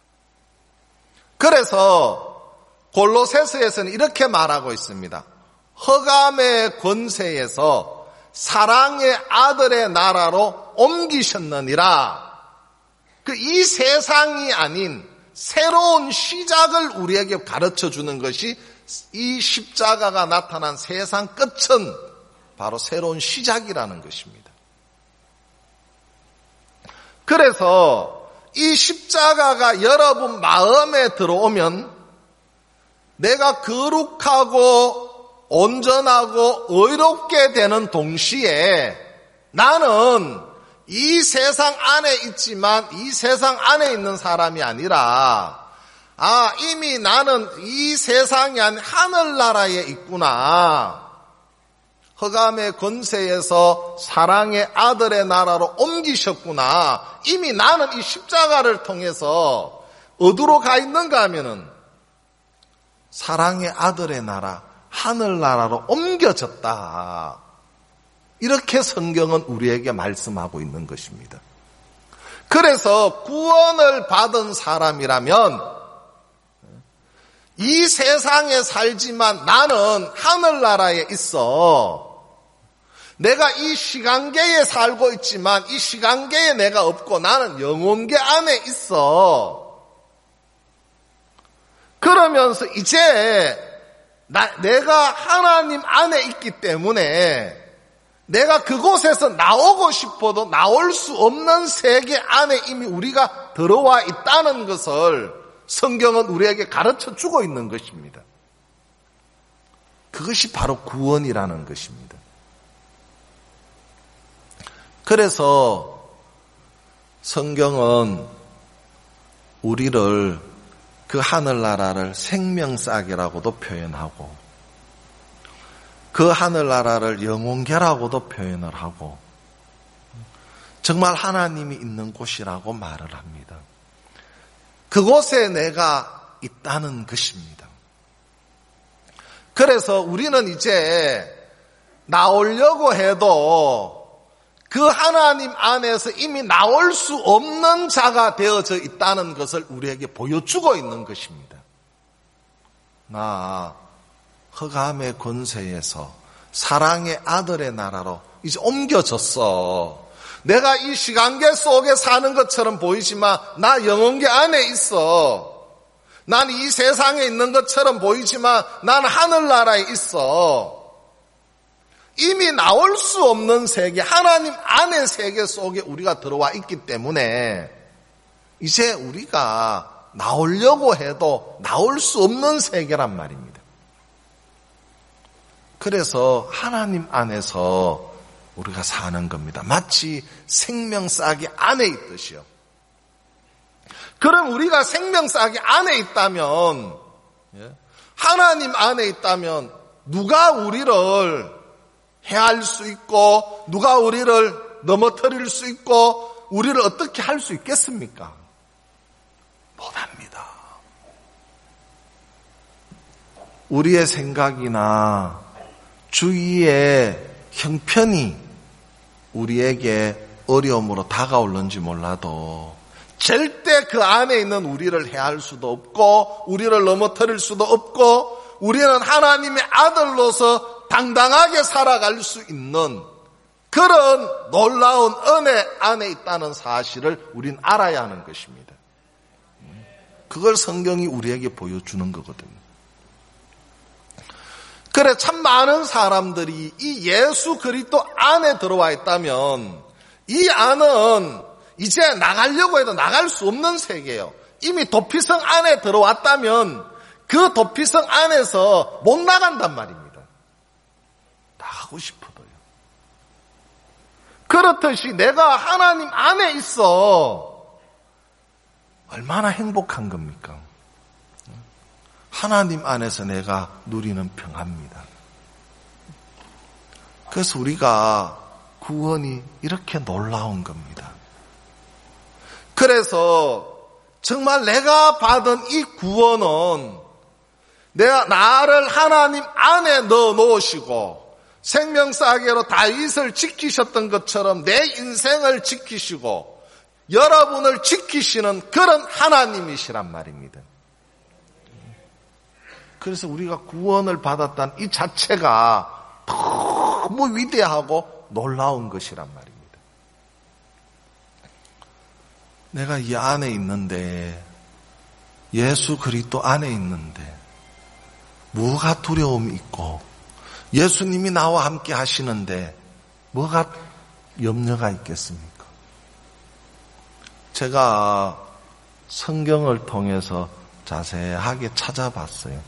그래서 골로새서에서는 이렇게 말하고 있습니다. 흑암의 권세에서 사랑의 아들의 나라로 옮기셨느니라. 이 세상이 아닌 새로운 시작을 우리에게 가르쳐 주는 것이 이 십자가가 나타난 세상 끝은 바로 새로운 시작이라는 것입니다. 그래서 이 십자가가 여러분 마음에 들어오면 내가 거룩하고 온전하고 의롭게 되는 동시에 나는 이 세상 안에 있지만 이 세상 안에 있는 사람이 아니라 이미 나는 이 세상이 아닌 하늘나라에 있구나. 흑암의 권세에서 사랑의 아들의 나라로 옮기셨구나. 이미 나는 이 십자가를 통해서 어디로 가 있는가 하면은 사랑의 아들의 나라, 하늘나라로 옮겨졌다. 이렇게 성경은 우리에게 말씀하고 있는 것입니다. 그래서 구원을 받은 사람이라면 이 세상에 살지만 나는 하늘나라에 있어. 내가 이 시간계에 살고 있지만 이 시간계에 내가 없고 나는 영혼계 안에 있어. 그러면서 이제 내가 하나님 안에 있기 때문에 내가 그곳에서 나오고 싶어도 나올 수 없는 세계 안에 이미 우리가 들어와 있다는 것을 성경은 우리에게 가르쳐 주고 있는 것입니다. 그것이 바로 구원이라는 것입니다. 그래서 성경은 우리를 그 하늘나라를 생명싸개라고도 표현하고 그 하늘나라를 영혼계라고도 표현을 하고 정말 하나님이 있는 곳이라고 말을 합니다. 그곳에 내가 있다는 것입니다. 그래서 우리는 이제 나오려고 해도 그 하나님 안에서 이미 나올 수 없는 자가 되어져 있다는 것을 우리에게 보여주고 있는 것입니다. 나 흑암의 권세에서 사랑의 아들의 나라로 이제 옮겨졌어. 내가 이 시간계 속에 사는 것처럼 보이지만 나 영혼계 안에 있어. 난 이 세상에 있는 것처럼 보이지만 난 하늘나라에 있어. 이미 나올 수 없는 세계, 하나님 안의 세계 속에 우리가 들어와 있기 때문에 이제 우리가 나오려고 해도 나올 수 없는 세계란 말입니다. 그래서 하나님 안에서 우리가 사는 겁니다. 마치 생명싸기 안에 있듯이요. 그럼 우리가 생명싸기 안에 있다면, 하나님 안에 있다면 누가 우리를 해할 수 있고 누가 우리를 넘어뜨릴 수 있고 우리를 어떻게 할 수 있겠습니까? 못합니다. 우리의 생각이나 주위의 형편이 우리에게 어려움으로 다가올는지 몰라도 절대 그 안에 있는 우리를 해할 수도 없고 우리를 넘어뜨릴 수도 없고 우리는 하나님의 아들로서 당당하게 살아갈 수 있는 그런 놀라운 은혜 안에 있다는 사실을 우린 알아야 하는 것입니다. 그걸 성경이 우리에게 보여주는 거거든요. 그래 참 많은 사람들이 이 예수 그리스도 안에 들어와 있다면 이 안은 이제 나가려고 해도 나갈 수 없는 세계예요. 이미 도피성 안에 들어왔다면 그 도피성 안에서 못 나간단 말입니다. 나가고 싶어도요. 그렇듯이 내가 하나님 안에 있어 얼마나 행복한 겁니까? 하나님 안에서 내가 누리는 평안입니다. 그래서 우리가 구원이 이렇게 놀라운 겁니다. 그래서 정말 내가 받은 이 구원은 나를 하나님 안에 넣어 놓으시고 생명싸개로 다윗을 지키셨던 것처럼 내 인생을 지키시고 여러분을 지키시는 그런 하나님이시란 말입니다. 그래서 우리가 구원을 받았다는 이 자체가 너무 위대하고 놀라운 것이란 말입니다. 내가 이 안에 있는데 예수 그리스도 안에 있는데 뭐가 두려움이 있고 예수님이 나와 함께 하시는데 뭐가 염려가 있겠습니까? 제가 성경을 통해서 자세하게 찾아봤어요.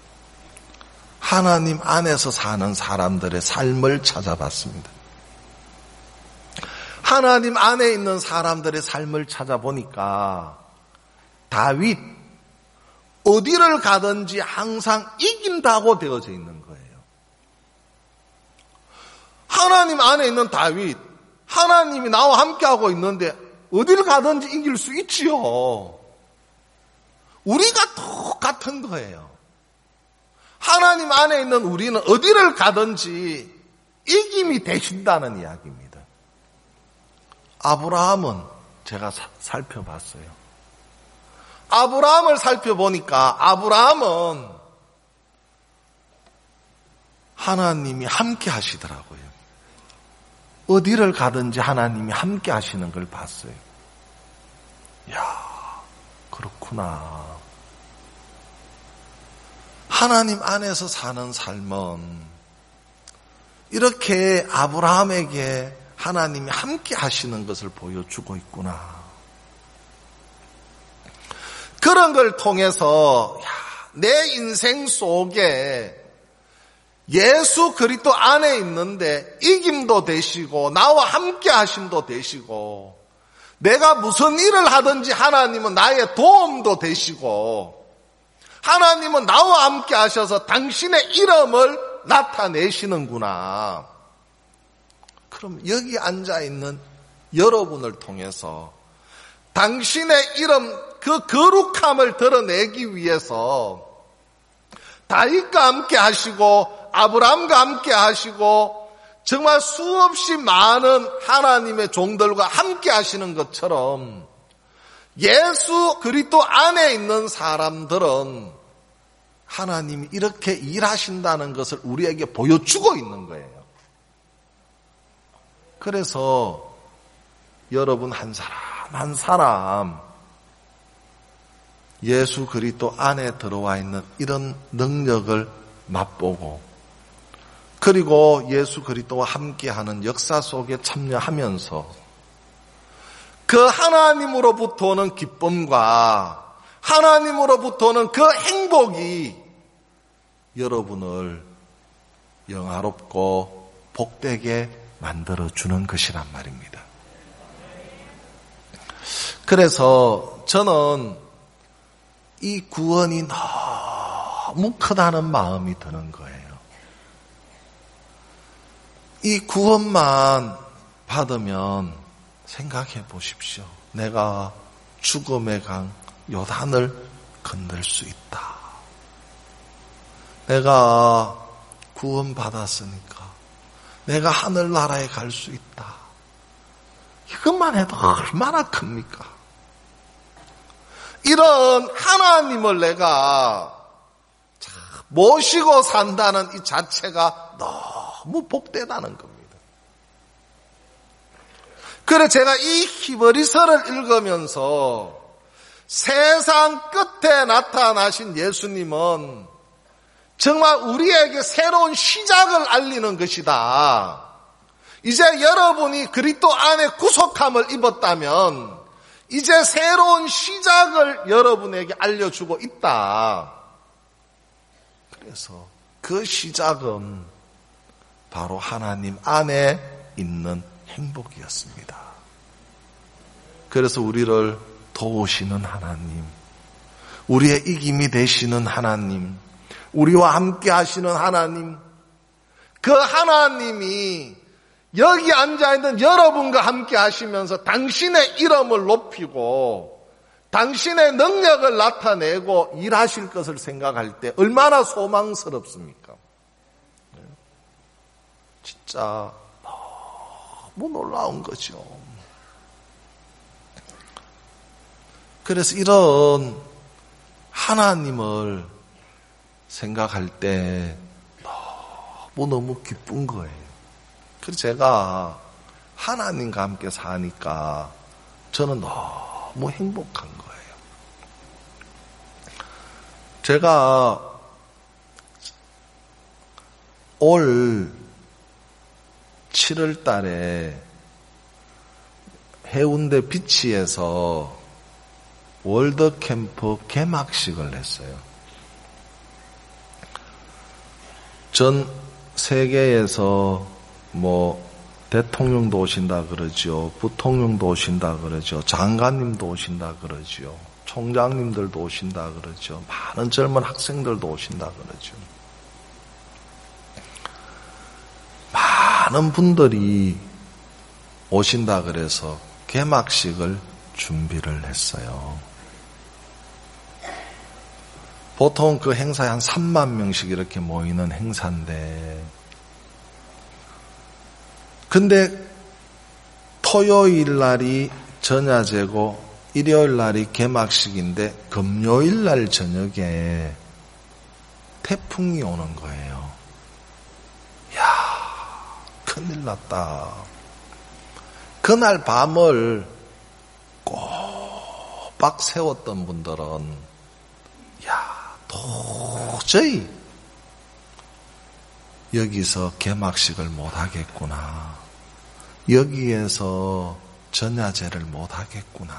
하나님 안에서 사는 사람들의 삶을 찾아봤습니다. 하나님 안에 있는 사람들의 삶을 찾아보니까 다윗 어디를 가든지 항상 이긴다고 되어져 있는 거예요. 하나님 안에 있는 다윗, 하나님이 나와 함께하고 있는데 어디를 가든지 이길 수 있지요. 우리가 똑같은 거예요. 하나님 안에 있는 우리는 어디를 가든지 이김이 되신다는 이야기입니다. 아브라함은 제가 살펴봤어요. 아브라함을 살펴보니까 아브라함은 하나님이 함께 하시더라고요. 어디를 가든지 하나님이 함께 하시는 걸 봤어요. 이야, 그렇구나. 하나님 안에서 사는 삶은 이렇게 아브라함에게 하나님이 함께 하시는 것을 보여주고 있구나. 그런 걸 통해서 내 인생 속에 예수 그리스도 안에 있는데 이김도 되시고 나와 함께 하심도 되시고 내가 무슨 일을 하든지 하나님은 나의 도움도 되시고 하나님은 나와 함께 하셔서 당신의 이름을 나타내시는구나. 그럼 여기 앉아있는 여러분을 통해서 당신의 이름 그 거룩함을 드러내기 위해서 다윗과 함께 하시고 아브라함과 함께 하시고 정말 수없이 많은 하나님의 종들과 함께 하시는 것처럼 예수 그리스도 안에 있는 사람들은 하나님이 이렇게 일하신다는 것을 우리에게 보여주고 있는 거예요. 그래서 여러분 한 사람 한 사람 예수 그리스도 안에 들어와 있는 이런 능력을 맛보고 그리고 예수 그리스도와 함께하는 역사 속에 참여하면서 그 하나님으로부터 오는 기쁨과 하나님으로부터 오는 그 행복이 여러분을 영화롭고 복되게 만들어주는 것이란 말입니다. 그래서 저는 이 구원이 너무 크다는 마음이 드는 거예요. 이 구원만 받으면 생각해 보십시오. 내가 죽음의 강 요단을 건널 수 있다. 내가 구원받았으니까 내가 하늘나라에 갈 수 있다. 이것만 해도 얼마나 큽니까? 이런 하나님을 내가 모시고 산다는 이 자체가 너무 복되다는 겁니다. 그래서 제가 이 히브리서를 읽으면서 세상 끝에 나타나신 예수님은 정말 우리에게 새로운 시작을 알리는 것이다. 이제 여러분이 그리스도 안에 구속함을 입었다면 이제 새로운 시작을 여러분에게 알려주고 있다. 그래서 그 시작은 바로 하나님 안에 있는 행복이었습니다. 그래서 우리를 도우시는 하나님, 우리의 이김이 되시는 하나님, 우리와 함께 하시는 하나님, 그 하나님이 여기 앉아있는 여러분과 함께 하시면서 당신의 이름을 높이고 당신의 능력을 나타내고 일하실 것을 생각할 때 얼마나 소망스럽습니까? 진짜 너무 놀라운 거죠. 그래서 이런 하나님을 생각할 때 너무 기쁜 거예요. 그래서 제가 하나님과 함께 사니까 저는 너무 행복한 거예요. 제가 올 7월 달에 해운대 비치에서 월드캠프 개막식을 했어요. 전 세계에서 대통령도 오신다 그러죠. 부통령도 오신다 그러죠. 장관님도 오신다 그러죠. 총장님들도 오신다 그러죠. 많은 젊은 학생들도 오신다 그러죠. 많은 분들이 오신다 그래서 개막식을 준비를 했어요. 보통 그 행사에 한 3만 명씩 이렇게 모이는 행사인데 근데 토요일 날이 전야제고 일요일 날이 개막식인데 금요일 날 저녁에 태풍이 오는 거예요. 이야, 큰일 났다. 그날 밤을 꼬박 세웠던 분들은 야, 도저히 여기서 개막식을 못 하겠구나. 여기에서 전야제를 못 하겠구나.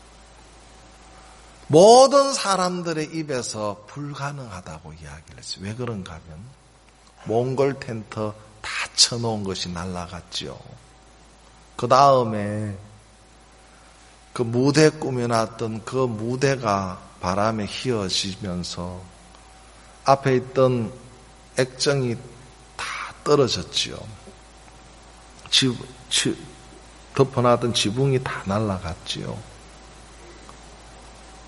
모든 사람들의 입에서 불가능하다고 이야기를 했어요. 왜 그런가 하면 몽골 텐트 다 쳐놓은 것이 날아갔죠. 그 다음에 그 무대 꾸며놨던 그 무대가 바람에 휘어지면서 앞에 있던 액정이 다 떨어졌지요. 덮어놨던 지붕이 다 날아갔지요.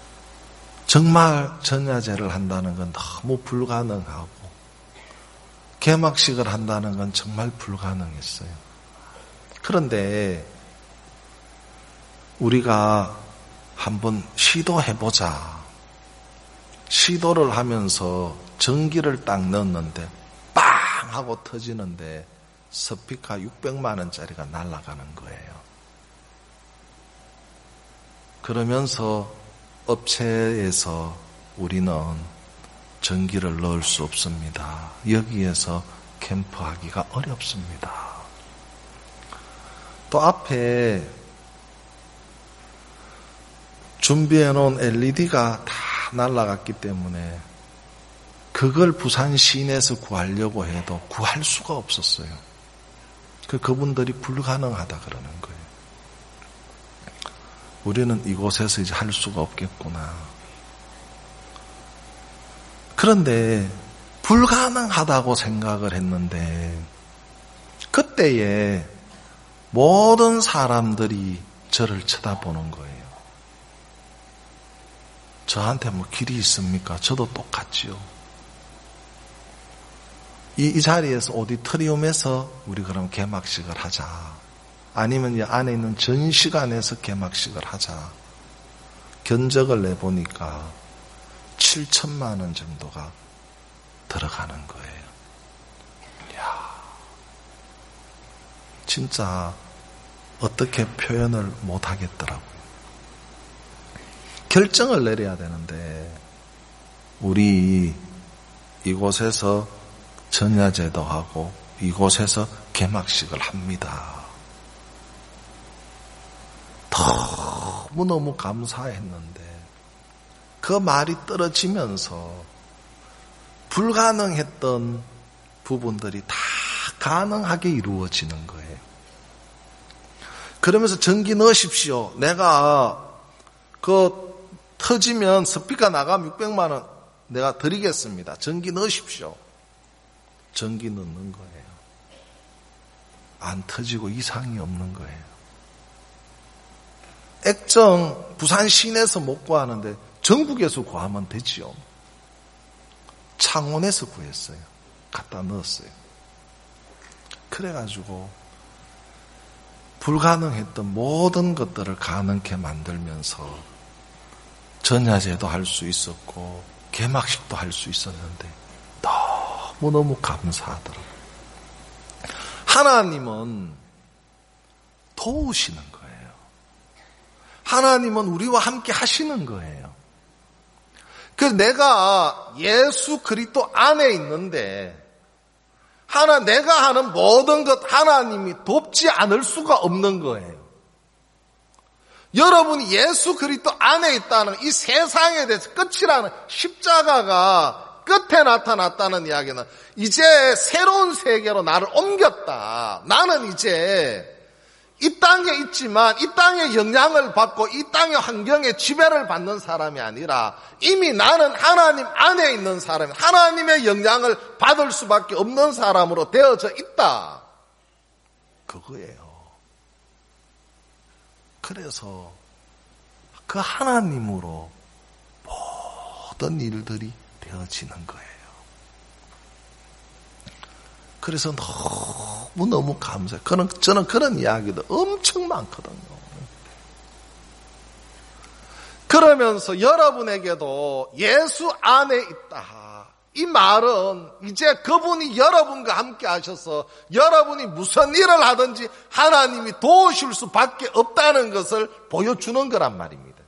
정말 전야제를 한다는 건 너무 불가능하고 개막식을 한다는 건 정말 불가능했어요. 그런데 우리가 한번 시도해보자. 시도를 하면서 전기를 딱 넣었는데 빵 하고 터지는데 스피커 600만 원짜리가 날아가는 거예요. 그러면서 업체에서 우리는 전기를 넣을 수 없습니다. 여기에서 캠프하기가 어렵습니다. 또 앞에 준비해놓은 LED가 다 날아갔기 때문에 그걸 부산 시내에서 구하려고 해도 구할 수가 없었어요. 그분들이 불가능하다 그러는 거예요. 우리는 이곳에서 이제 할 수가 없겠구나. 그런데 불가능하다고 생각을 했는데 그때에 모든 사람들이 저를 쳐다보는 거예요. 저한테 뭐 길이 있습니까? 저도 똑같지요. 이 자리에서 오디토리움에서 우리 그럼 개막식을 하자. 아니면 이 안에 있는 전시관에서 개막식을 하자. 견적을 내보니까 7천만 원 정도가 들어가는 거예요. 이야, 진짜 어떻게 표현을 못 하겠더라고요. 결정을 내려야 되는데 우리 이곳에서 전야제도 하고 이곳에서 개막식을 합니다. 너무너무 감사했는데 그 말이 떨어지면서 불가능했던 부분들이 다 가능하게 이루어지는 거예요. 그러면서 전기 넣으십시오. 내가 터지면 스피커 나가면 600만 원 내가 드리겠습니다. 전기 넣으십시오. 전기 넣는 거예요. 안 터지고 이상이 없는 거예요. 액정 부산 시내에서 못 구하는데 전국에서 구하면 되지요. 창원에서 구했어요. 갖다 넣었어요. 그래가지고 불가능했던 모든 것들을 가능케 만들면서 전야제도 할 수 있었고 개막식도 할 수 있었는데 너무너무 감사하더라고요. 하나님은 도우시는 거예요. 하나님은 우리와 함께 하시는 거예요. 그래서 내가 예수 그리스도 안에 있는데 내가 하는 모든 것 하나님이 돕지 않을 수가 없는 거예요. 여러분이 예수 그리스도 안에 있다는 이 세상에 대해서 끝이라는 십자가가 끝에 나타났다는 이야기는 이제 새로운 세계로 나를 옮겼다. 나는 이제 이 땅에 있지만 이 땅의 영향을 받고 이 땅의 환경에 지배를 받는 사람이 아니라 이미 나는 하나님 안에 있는 사람, 하나님의 영향을 받을 수밖에 없는 사람으로 되어져 있다. 그거예요. 그래서 그 하나님으로 모든 일들이 되어지는 거예요. 그래서 너무너무 감사해요. 저는 그런 이야기도 엄청 많거든요. 그러면서 여러분에게도 예수 안에 있다. 이 말은 이제 그분이 여러분과 함께 하셔서 여러분이 무슨 일을 하든지 하나님이 도우실 수밖에 없다는 것을 보여주는 거란 말입니다.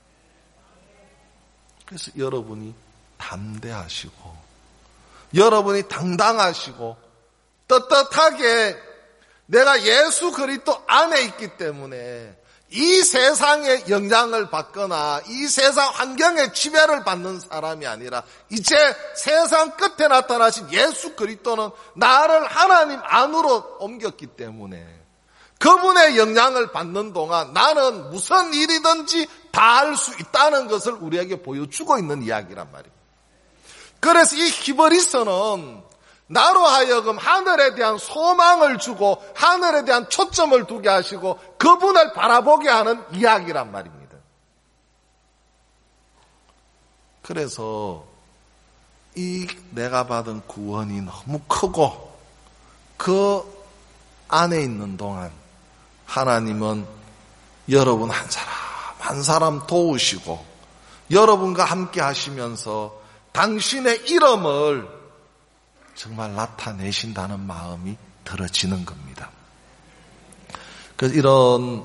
그래서 여러분이 담대하시고 여러분이 당당하시고 떳떳하게 내가 예수 그리스도 안에 있기 때문에 이 세상의 영향을 받거나 이 세상 환경의 지배를 받는 사람이 아니라 이제 세상 끝에 나타나신 예수 그리스도는 나를 하나님 안으로 옮겼기 때문에 그분의 영향을 받는 동안 나는 무슨 일이든지 다 할 수 있다는 것을 우리에게 보여주고 있는 이야기란 말입니다. 그래서 이 히브리서는 나로 하여금 하늘에 대한 소망을 주고 하늘에 대한 초점을 두게 하시고 그분을 바라보게 하는 이야기란 말입니다. 그래서 이 내가 받은 구원이 너무 크고 그 안에 있는 동안 하나님은 여러분 한 사람 한 사람 도우시고 여러분과 함께 하시면서 당신의 이름을 정말 나타내신다는 마음이 들어지는 겁니다. 그래서 이런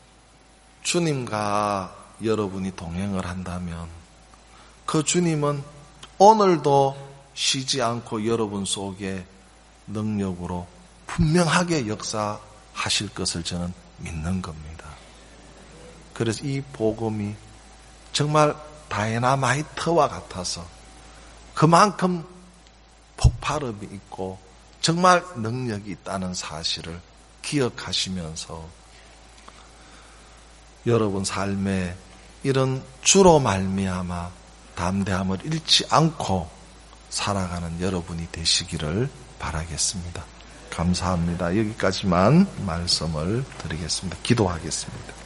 주님과 여러분이 동행을 한다면 그 주님은 오늘도 쉬지 않고 여러분 속에 능력으로 분명하게 역사하실 것을 저는 믿는 겁니다. 그래서 이 복음이 정말 다이너마이트와 같아서 그만큼 폭발음이 있고 정말 능력이 있다는 사실을 기억하시면서 여러분 삶에 이런 주로 말미암아 담대함을 잃지 않고 살아가는 여러분이 되시기를 바라겠습니다. 감사합니다. 여기까지만 말씀을 드리겠습니다. 기도하겠습니다.